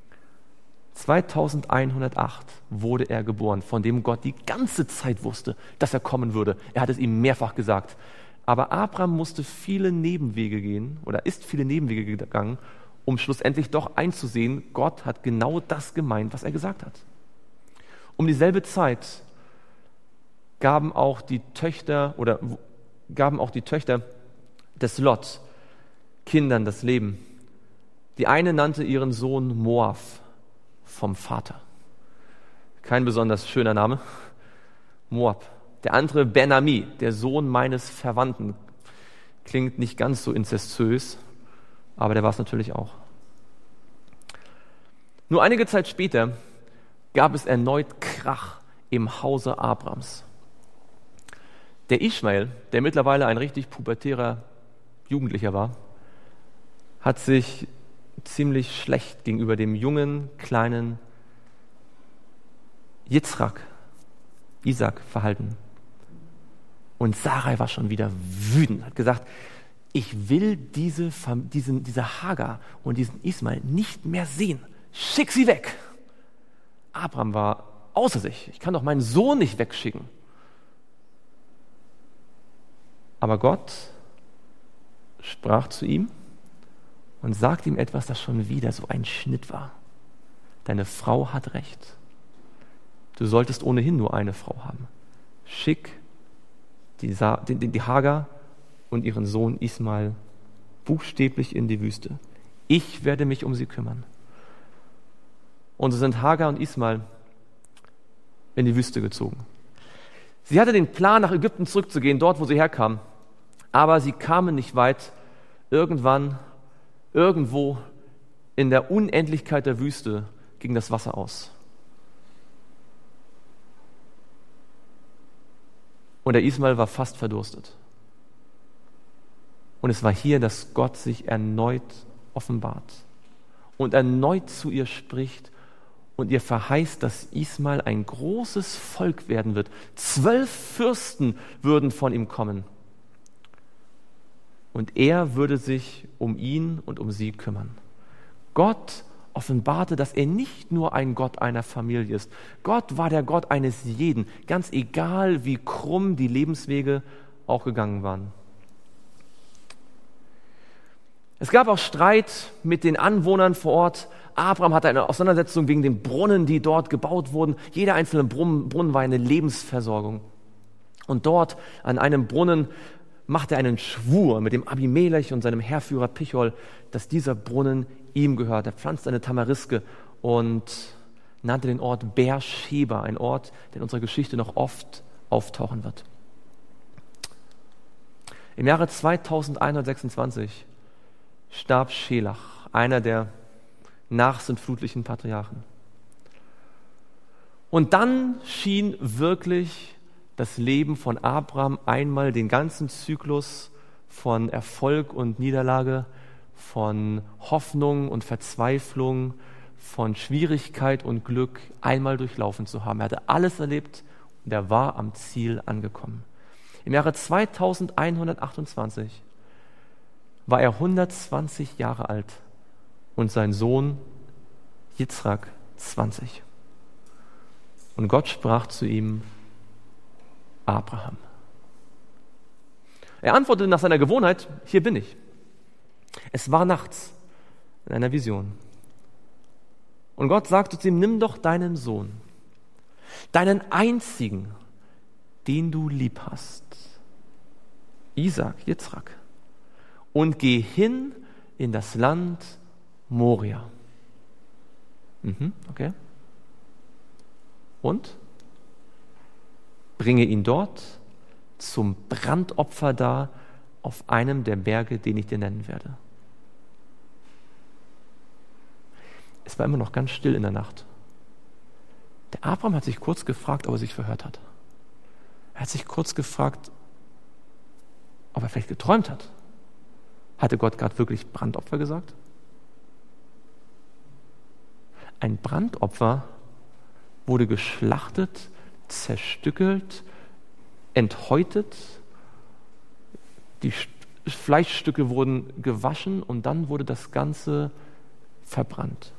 2108 wurde er geboren, von dem Gott die ganze Zeit wusste, dass er kommen würde. Er hat es ihm mehrfach gesagt. Aber Abraham musste viele Nebenwege gehen oder ist viele Nebenwege gegangen, um schlussendlich doch einzusehen, Gott hat genau das gemeint, was er gesagt hat. Um dieselbe Zeit gaben auch die Töchter des Lot Kindern das Leben. Die eine nannte ihren Sohn Moab, vom Vater. Kein besonders schöner Name. Moab. Der andere Ben-Ami, der Sohn meines Verwandten. Klingt nicht ganz so inzestiös, aber der war es natürlich auch. Nur einige Zeit später gab es erneut Krach im Hause Abrams. Der Ismael, der mittlerweile ein richtig pubertärer Jugendlicher war, hat sich ziemlich schlecht gegenüber dem jungen, kleinen Isaac verhalten. Und Sarai war schon wieder wütend, hat gesagt, ich will diese Hagar und diesen Ismael nicht mehr sehen. Schick sie weg. Abraham war außer sich. Ich kann doch meinen Sohn nicht wegschicken. Aber Gott sprach zu ihm und sagte ihm etwas, das schon wieder so ein Schnitt war. Deine Frau hat recht. Du solltest ohnehin nur eine Frau haben. Schick die Hagar und ihren Sohn Ismael buchstäblich in die Wüste. Ich werde mich um sie kümmern. Und so sind Hagar und Ismael in die Wüste gezogen. Sie hatte den Plan, nach Ägypten zurückzugehen, dort, wo sie herkam. Aber sie kamen nicht weit. Irgendwann, irgendwo in der Unendlichkeit der Wüste ging das Wasser aus. Und der Ismael war fast verdurstet. Und es war hier, dass Gott sich erneut offenbart und erneut zu ihr spricht und ihr verheißt, dass Ismael ein großes Volk werden wird. 12 Fürsten würden von ihm kommen. Und er würde sich um ihn und um sie kümmern. Gott offenbarte, dass er nicht nur ein Gott einer Familie ist. Gott war der Gott eines jeden, ganz egal, wie krumm die Lebenswege auch gegangen waren. Es gab auch Streit mit den Anwohnern vor Ort. Abraham hatte eine Auseinandersetzung wegen den Brunnen, die dort gebaut wurden. Jeder einzelne Brunnen war eine Lebensversorgung. Und dort an einem Brunnen machte er einen Schwur mit dem Abimelech und seinem Heerführer Pichol, dass dieser Brunnen ihm gehört. Er pflanzte eine Tamariske und nannte den Ort Beersheba, ein Ort, der in unserer Geschichte noch oft auftauchen wird. Im Jahre 2126 starb Schelach, einer der nachsintflutlichen Patriarchen. Und dann schien wirklich das Leben von Abraham einmal den ganzen Zyklus von Erfolg und Niederlage, von Hoffnung und Verzweiflung, von Schwierigkeit und Glück einmal durchlaufen zu haben. Er hatte alles erlebt und er war am Ziel angekommen. Im Jahre 2128 war er 120 Jahre alt und sein Sohn Jitzrak 20. Und Gott sprach zu ihm, Abraham. Er antwortete nach seiner Gewohnheit, hier bin ich. Es war nachts in einer Vision. Und Gott sagte zu ihm, nimm doch deinen Sohn, deinen einzigen, den du lieb hast, Isaac, Jitzrak, und geh hin in das Land Moria. Okay. Und bringe ihn dort zum Brandopfer dar auf einem der Berge, den ich dir nennen werde. Es war immer noch ganz still in der Nacht. Der Abraham hat sich kurz gefragt, ob er sich verhört hat. Er hat sich kurz gefragt, ob er vielleicht geträumt hat. Hatte Gott gerade wirklich Brandopfer gesagt? Ein Brandopfer wurde geschlachtet, zerstückelt, enthäutet, die Fleischstücke wurden gewaschen und dann wurde das Ganze verbrannt.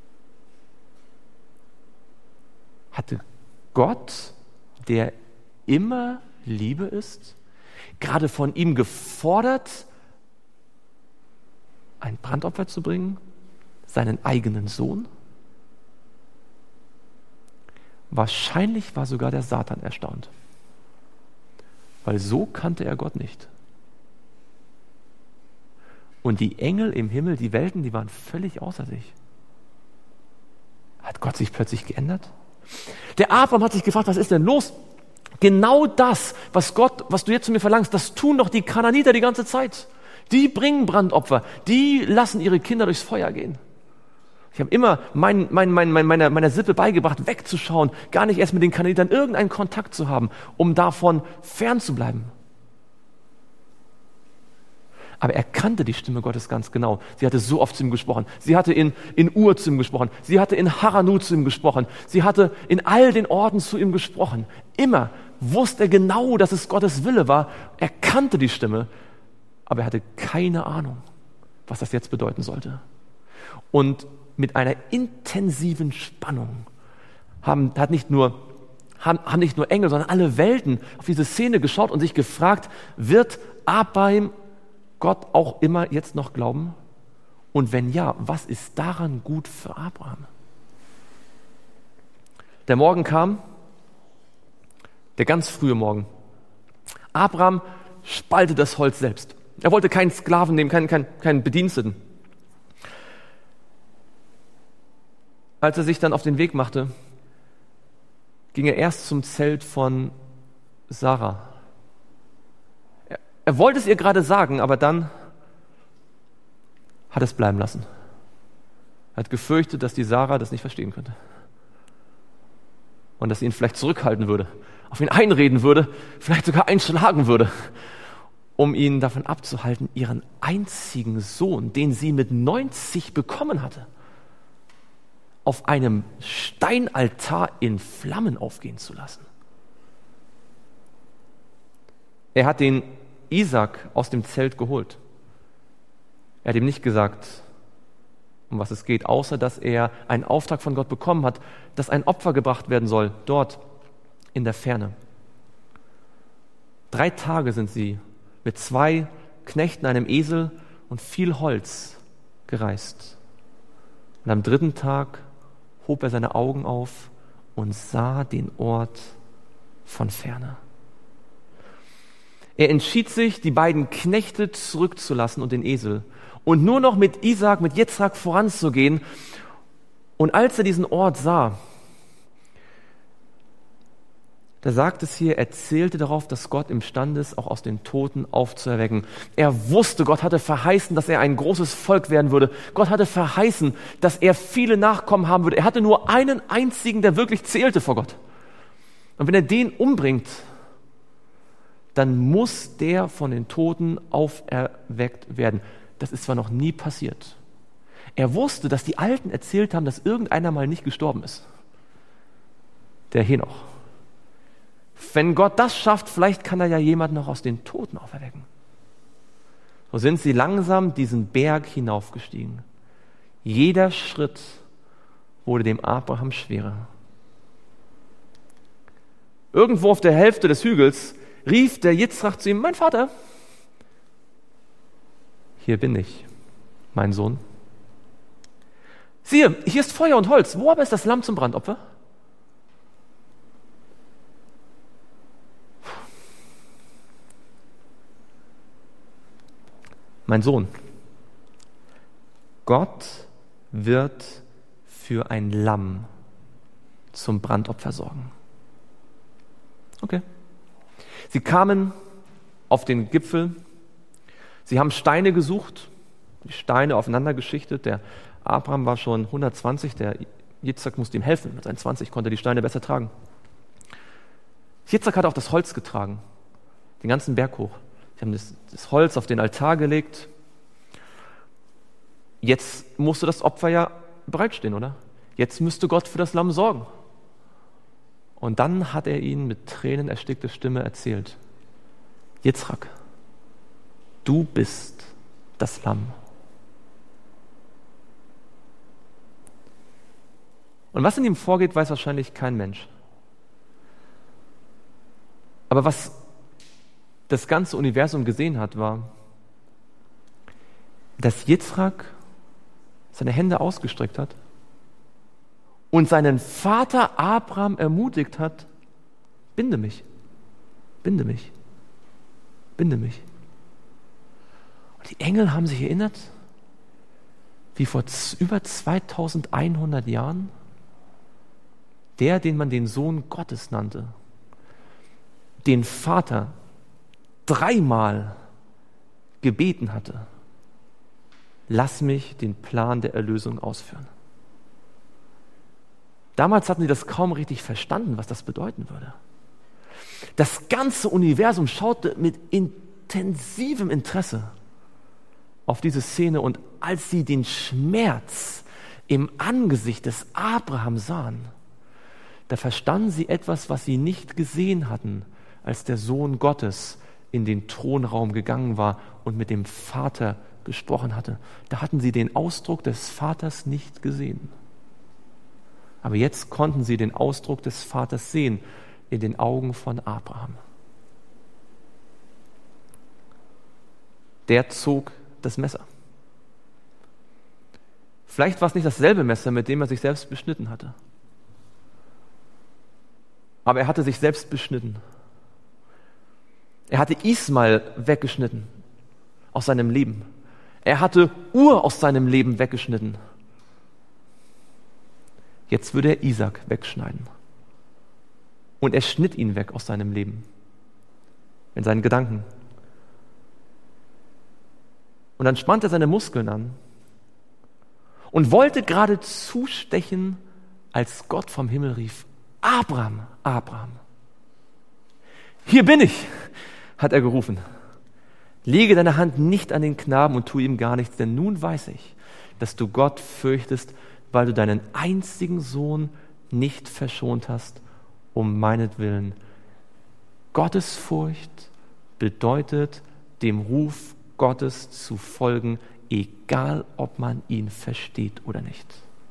Hatte Gott, der immer Liebe ist, gerade von ihm gefordert, ein Brandopfer zu bringen, seinen eigenen Sohn? Wahrscheinlich war sogar der Satan erstaunt, weil so kannte er Gott nicht. Und die Engel im Himmel, die Welten, die waren völlig außer sich. Hat Gott sich plötzlich geändert? Der Abraham hat sich gefragt, was ist denn los? Genau das, was du jetzt von mir verlangst, das tun doch die Kanaaniter die ganze Zeit. Die bringen Brandopfer, die lassen ihre Kinder durchs Feuer gehen. Ich habe immer meiner Sippe beigebracht, wegzuschauen, gar nicht erst mit den Kanaanitern irgendeinen Kontakt zu haben, um davon fernzubleiben. Aber er kannte die Stimme Gottes ganz genau. Sie hatte so oft zu ihm gesprochen. Sie hatte in Ur zu ihm gesprochen. Sie hatte in Haranu zu ihm gesprochen. Sie hatte in all den Orten zu ihm gesprochen. Immer wusste er genau, dass es Gottes Wille war. Er kannte die Stimme, aber er hatte keine Ahnung, was das jetzt bedeuten sollte. Und mit einer intensiven Spannung haben nicht nur Engel, sondern alle Welten auf diese Szene geschaut und sich gefragt, wird Abraham Gott auch immer jetzt noch glauben? Und wenn ja, was ist daran gut für Abraham? Der Morgen kam, der ganz frühe Morgen. Abraham spaltete das Holz selbst. Er wollte keinen Sklaven nehmen, keinen Bediensteten. Als er sich dann auf den Weg machte, ging er erst zum Zelt von Sarah. Er wollte es ihr gerade sagen, aber dann hat es bleiben lassen. Er hat gefürchtet, dass die Sarah das nicht verstehen könnte. Und dass sie ihn vielleicht zurückhalten würde, auf ihn einreden würde, vielleicht sogar einschlagen würde, um ihn davon abzuhalten, ihren einzigen Sohn, den sie mit 90 bekommen hatte, auf einem Steinaltar in Flammen aufgehen zu lassen. Er hat den Isaac aus dem Zelt geholt. Er hat ihm nicht gesagt, um was es geht, außer dass er einen Auftrag von Gott bekommen hat, dass ein Opfer gebracht werden soll, dort in der Ferne. 3 Tage sind sie mit 2 Knechten, einem Esel und viel Holz gereist. Und am 3. Tag hob er seine Augen auf und sah den Ort von ferne. Er entschied sich, die beiden Knechte zurückzulassen und den Esel und nur noch mit Isaak, mit Jitzrak voranzugehen. Und als er diesen Ort sah, da sagt es hier, er zählte darauf, dass Gott imstande ist, auch aus den Toten aufzuerwecken. Er wusste, Gott hatte verheißen, dass er ein großes Volk werden würde. Gott hatte verheißen, dass er viele Nachkommen haben würde. Er hatte nur einen einzigen, der wirklich zählte vor Gott. Und wenn er den umbringt, dann muss der von den Toten auferweckt werden. Das ist zwar noch nie passiert. Er wusste, dass die Alten erzählt haben, dass irgendeiner mal nicht gestorben ist. Der Henoch. Wenn Gott das schafft, vielleicht kann er ja jemanden noch aus den Toten auferwecken. So sind sie langsam diesen Berg hinaufgestiegen. Jeder Schritt wurde dem Abraham schwerer. Irgendwo auf der Hälfte des Hügels rief der Jitzrach zu ihm: Mein Vater, hier bin ich, mein Sohn. Siehe, hier ist Feuer und Holz. Wo aber ist das Lamm zum Brandopfer? Mein Sohn, Gott wird für ein Lamm zum Brandopfer sorgen. Okay. Sie kamen auf den Gipfel. Sie haben Steine gesucht, die Steine aufeinander geschichtet. Der Abraham war schon 120, der Jitzrak musste ihm helfen. Mit seinen 20 konnte er die Steine besser tragen. Jitzrak hat auch das Holz getragen, den ganzen Berg hoch. Sie haben das Holz auf den Altar gelegt. Jetzt musste das Opfer ja bereitstehen, oder? Jetzt müsste Gott für das Lamm sorgen. Und dann hat er ihnen mit Tränen erstickter Stimme erzählt: Jitzrak, du bist das Lamm. Und was in ihm vorgeht, weiß wahrscheinlich kein Mensch. Aber was das ganze Universum gesehen hat, war, dass Jitzrak seine Hände ausgestreckt hat und seinen Vater Abraham ermutigt hat: Binde mich, binde mich, binde mich. Und die Engel haben sich erinnert, wie vor über 2100 Jahren der, den man den Sohn Gottes nannte, den Vater dreimal gebeten hatte: Lass mich den Plan der Erlösung ausführen. Damals hatten sie das kaum richtig verstanden, was das bedeuten würde. Das ganze Universum schaute mit intensivem Interesse auf diese Szene, und als sie den Schmerz im Angesicht des Abraham sahen, da verstanden sie etwas, was sie nicht gesehen hatten, als der Sohn Gottes in den Thronraum gegangen war und mit dem Vater gesprochen hatte. Da hatten sie den Ausdruck des Vaters nicht gesehen. Aber jetzt konnten sie den Ausdruck des Vaters sehen in den Augen von Abraham. Der zog das Messer. Vielleicht war es nicht dasselbe Messer, mit dem er sich selbst beschnitten hatte. Aber er hatte sich selbst beschnitten. Er hatte Ismael weggeschnitten aus seinem Leben. Er hatte Ur aus seinem Leben weggeschnitten. Jetzt würde er Isaac wegschneiden. Und er schnitt ihn weg aus seinem Leben, in seinen Gedanken. Und dann spannte er seine Muskeln an und wollte gerade zustechen, als Gott vom Himmel rief: Abraham, Abraham. Hier bin ich, hat er gerufen. Lege deine Hand nicht an den Knaben und tu ihm gar nichts, denn nun weiß ich, dass du Gott fürchtest, weil du deinen einzigen Sohn nicht verschont hast, um meinetwillen. Gottesfurcht bedeutet, dem Ruf Gottes zu folgen, egal ob man ihn versteht oder nicht.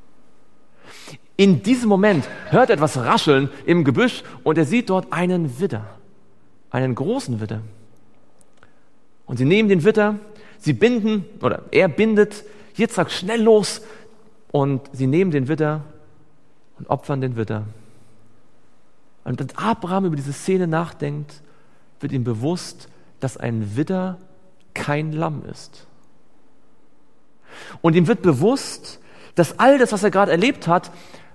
In diesem Moment hört er etwas rascheln im Gebüsch und er sieht dort einen Widder, einen großen Widder. Und sie nehmen den Widder, sie binden, oder er bindet Jitzchak schnell los, und sie nehmen den Widder und opfern den Widder. Und wenn Abraham über diese Szene nachdenkt, wird ihm bewusst, dass ein Widder kein Lamm ist. Und ihm wird bewusst, dass all das, was er gerade erlebt hat,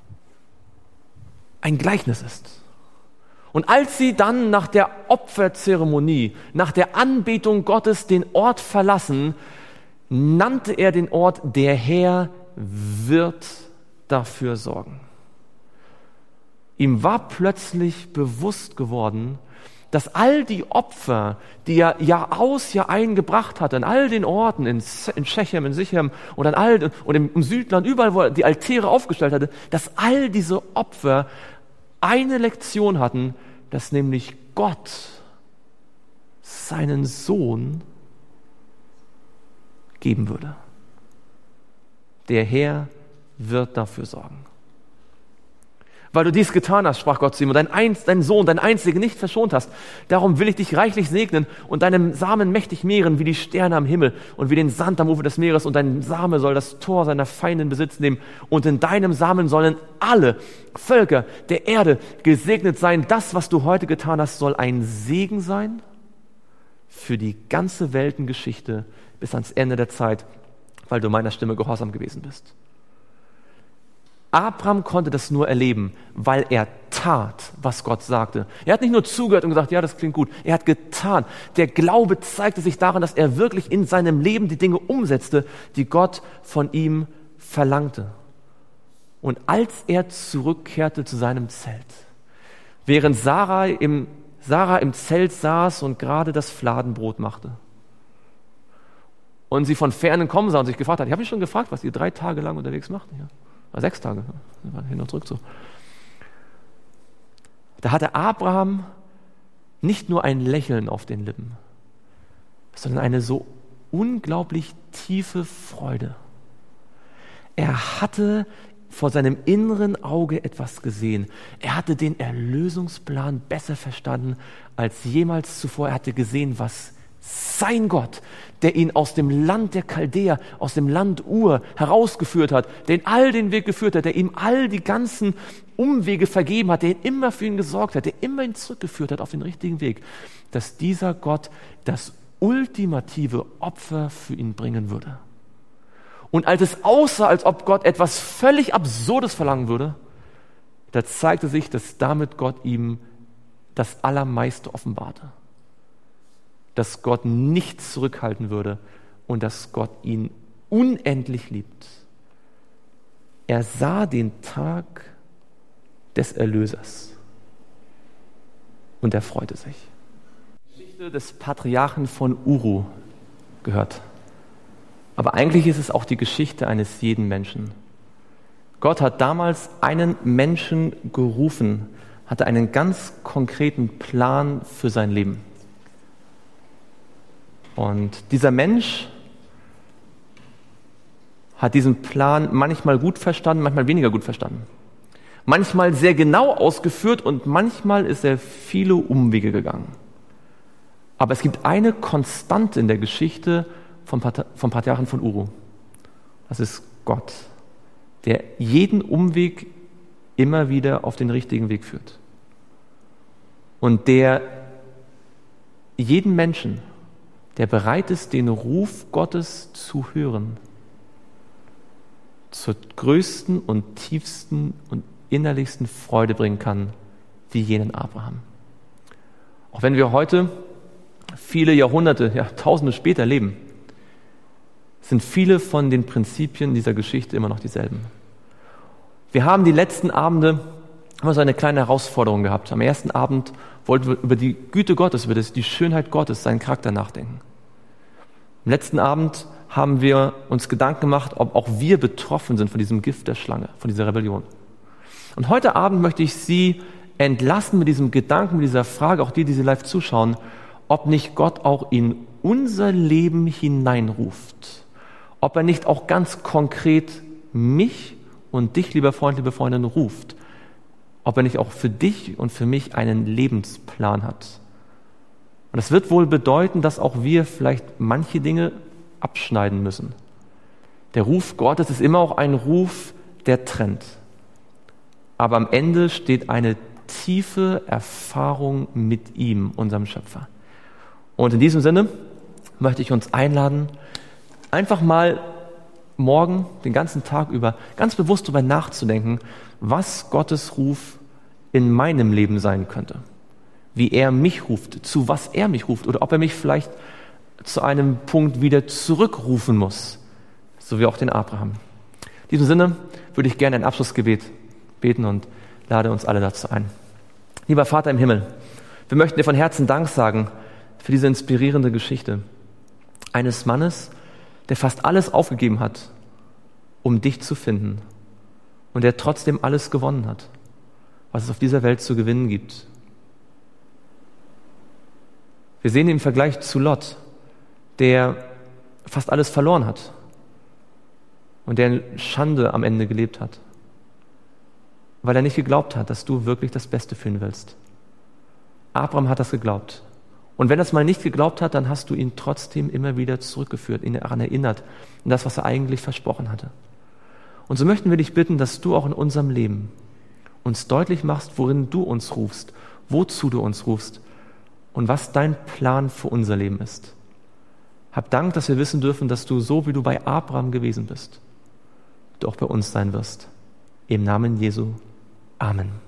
ein Gleichnis ist. Und als sie dann nach der Opferzeremonie, nach der Anbetung Gottes den Ort verlassen, nannte er den Ort: Der Herr wird dafür sorgen. Ihm war plötzlich bewusst geworden, dass all die Opfer, die er Jahr aus, Jahr ein gebracht hat, an all den Orten, in Shechem, in Sichem und im Südland, überall, wo er die Altäre aufgestellt hatte, dass all diese Opfer eine Lektion hatten, dass nämlich Gott seinen Sohn geben würde. Der Herr wird dafür sorgen. Weil du dies getan hast, sprach Gott zu ihm, und deinen Sohn, deinen einzigen, nicht verschont hast. Darum will ich dich reichlich segnen und deinem Samen mächtig mehren wie die Sterne am Himmel und wie den Sand am Ufer des Meeres. Und dein Same soll das Tor seiner Feinde in Besitz nehmen. Und in deinem Samen sollen alle Völker der Erde gesegnet sein. Das, was du heute getan hast, soll ein Segen sein für die ganze Weltengeschichte bis ans Ende der Zeit, weil du meiner Stimme gehorsam gewesen bist. Abraham konnte das nur erleben, weil er tat, was Gott sagte. Er hat nicht nur zugehört und gesagt, ja, das klingt gut. Er hat getan. Der Glaube zeigte sich darin, dass er wirklich in seinem Leben die Dinge umsetzte, die Gott von ihm verlangte. Und als er zurückkehrte zu seinem Zelt, während Sarah im Zelt saß und gerade das Fladenbrot machte, und sie von Fernen kommen sah und sich gefragt hat, ich habe mich schon gefragt, was ihr 3 Tage lang unterwegs macht. Ja. 6 Tage, hin und zurück so. Da hatte Abraham nicht nur ein Lächeln auf den Lippen, sondern eine so unglaublich tiefe Freude. Er hatte vor seinem inneren Auge etwas gesehen. Er hatte den Erlösungsplan besser verstanden als jemals zuvor. Er hatte gesehen, was sein Gott, der ihn aus dem Land der Chaldäer, aus dem Land Ur herausgeführt hat, der ihn all den Weg geführt hat, der ihm all die ganzen Umwege vergeben hat, der ihn immer für ihn gesorgt hat, der immer ihn zurückgeführt hat auf den richtigen Weg, dass dieser Gott das ultimative Opfer für ihn bringen würde. Und als es aussah, als ob Gott etwas völlig Absurdes verlangen würde, da zeigte sich, dass damit Gott ihm das Allermeiste offenbarte. Dass Gott nichts zurückhalten würde und dass Gott ihn unendlich liebt. Er sah den Tag des Erlösers und er freute sich. Die Geschichte des Patriarchen von Uru gehört. Aber eigentlich ist es auch die Geschichte eines jeden Menschen. Gott hat damals einen Menschen gerufen, hatte einen ganz konkreten Plan für sein Leben. Und dieser Mensch hat diesen Plan manchmal gut verstanden, manchmal weniger gut verstanden. Manchmal sehr genau ausgeführt und manchmal ist er viele Umwege gegangen. Aber es gibt eine Konstante in der Geschichte vom Patriarchen von Uru. Das ist Gott, der jeden Umweg immer wieder auf den richtigen Weg führt. Und der jeden Menschen, der bereit ist, den Ruf Gottes zu hören, zur größten und tiefsten und innerlichsten Freude bringen kann, wie jenen Abraham. Auch wenn wir heute viele Jahrhunderte, ja, Tausende später leben, sind viele von den Prinzipien dieser Geschichte immer noch dieselben. Wir haben die letzten Abende immer so eine kleine Herausforderung gehabt. Am ersten Abend wollten wir über die Güte Gottes, über die Schönheit Gottes, seinen Charakter nachdenken. Am letzten Abend haben wir uns Gedanken gemacht, ob auch wir betroffen sind von diesem Gift der Schlange, von dieser Rebellion. Und heute Abend möchte ich Sie entlassen mit diesem Gedanken, mit dieser Frage, auch die Sie live zuschauen, ob nicht Gott auch in unser Leben hineinruft. Ob er nicht auch ganz konkret mich und dich, lieber Freund, liebe Freundin, ruft. Ob er nicht auch für dich und für mich einen Lebensplan hat. Und das wird wohl bedeuten, dass auch wir vielleicht manche Dinge abschneiden müssen. Der Ruf Gottes ist immer auch ein Ruf, der trennt. Aber am Ende steht eine tiefe Erfahrung mit ihm, unserem Schöpfer. Und in diesem Sinne möchte ich uns einladen, einfach mal morgen, den ganzen Tag über, ganz bewusst darüber nachzudenken, was Gottes Ruf in meinem Leben sein könnte. Wie er mich ruft, zu was er mich ruft oder ob er mich vielleicht zu einem Punkt wieder zurückrufen muss, so wie auch den Abraham. In diesem Sinne würde ich gerne ein Abschlussgebet beten und lade uns alle dazu ein. Lieber Vater im Himmel, wir möchten dir von Herzen Dank sagen für diese inspirierende Geschichte eines Mannes, der fast alles aufgegeben hat, um dich zu finden und der trotzdem alles gewonnen hat, was es auf dieser Welt zu gewinnen gibt. Wir sehen im Vergleich zu Lot, der fast alles verloren hat und der in Schande am Ende gelebt hat, weil er nicht geglaubt hat, dass du wirklich das Beste für ihn willst. Abraham hat das geglaubt. Und wenn er es mal nicht geglaubt hat, dann hast du ihn trotzdem immer wieder zurückgeführt, ihn daran erinnert, an das, was er eigentlich versprochen hatte. Und so möchten wir dich bitten, dass du auch in unserem Leben uns deutlich machst, worin du uns rufst, wozu du uns rufst und was dein Plan für unser Leben ist. Hab Dank, dass wir wissen dürfen, dass du so, wie du bei Abraham gewesen bist, du auch bei uns sein wirst. Im Namen Jesu. Amen.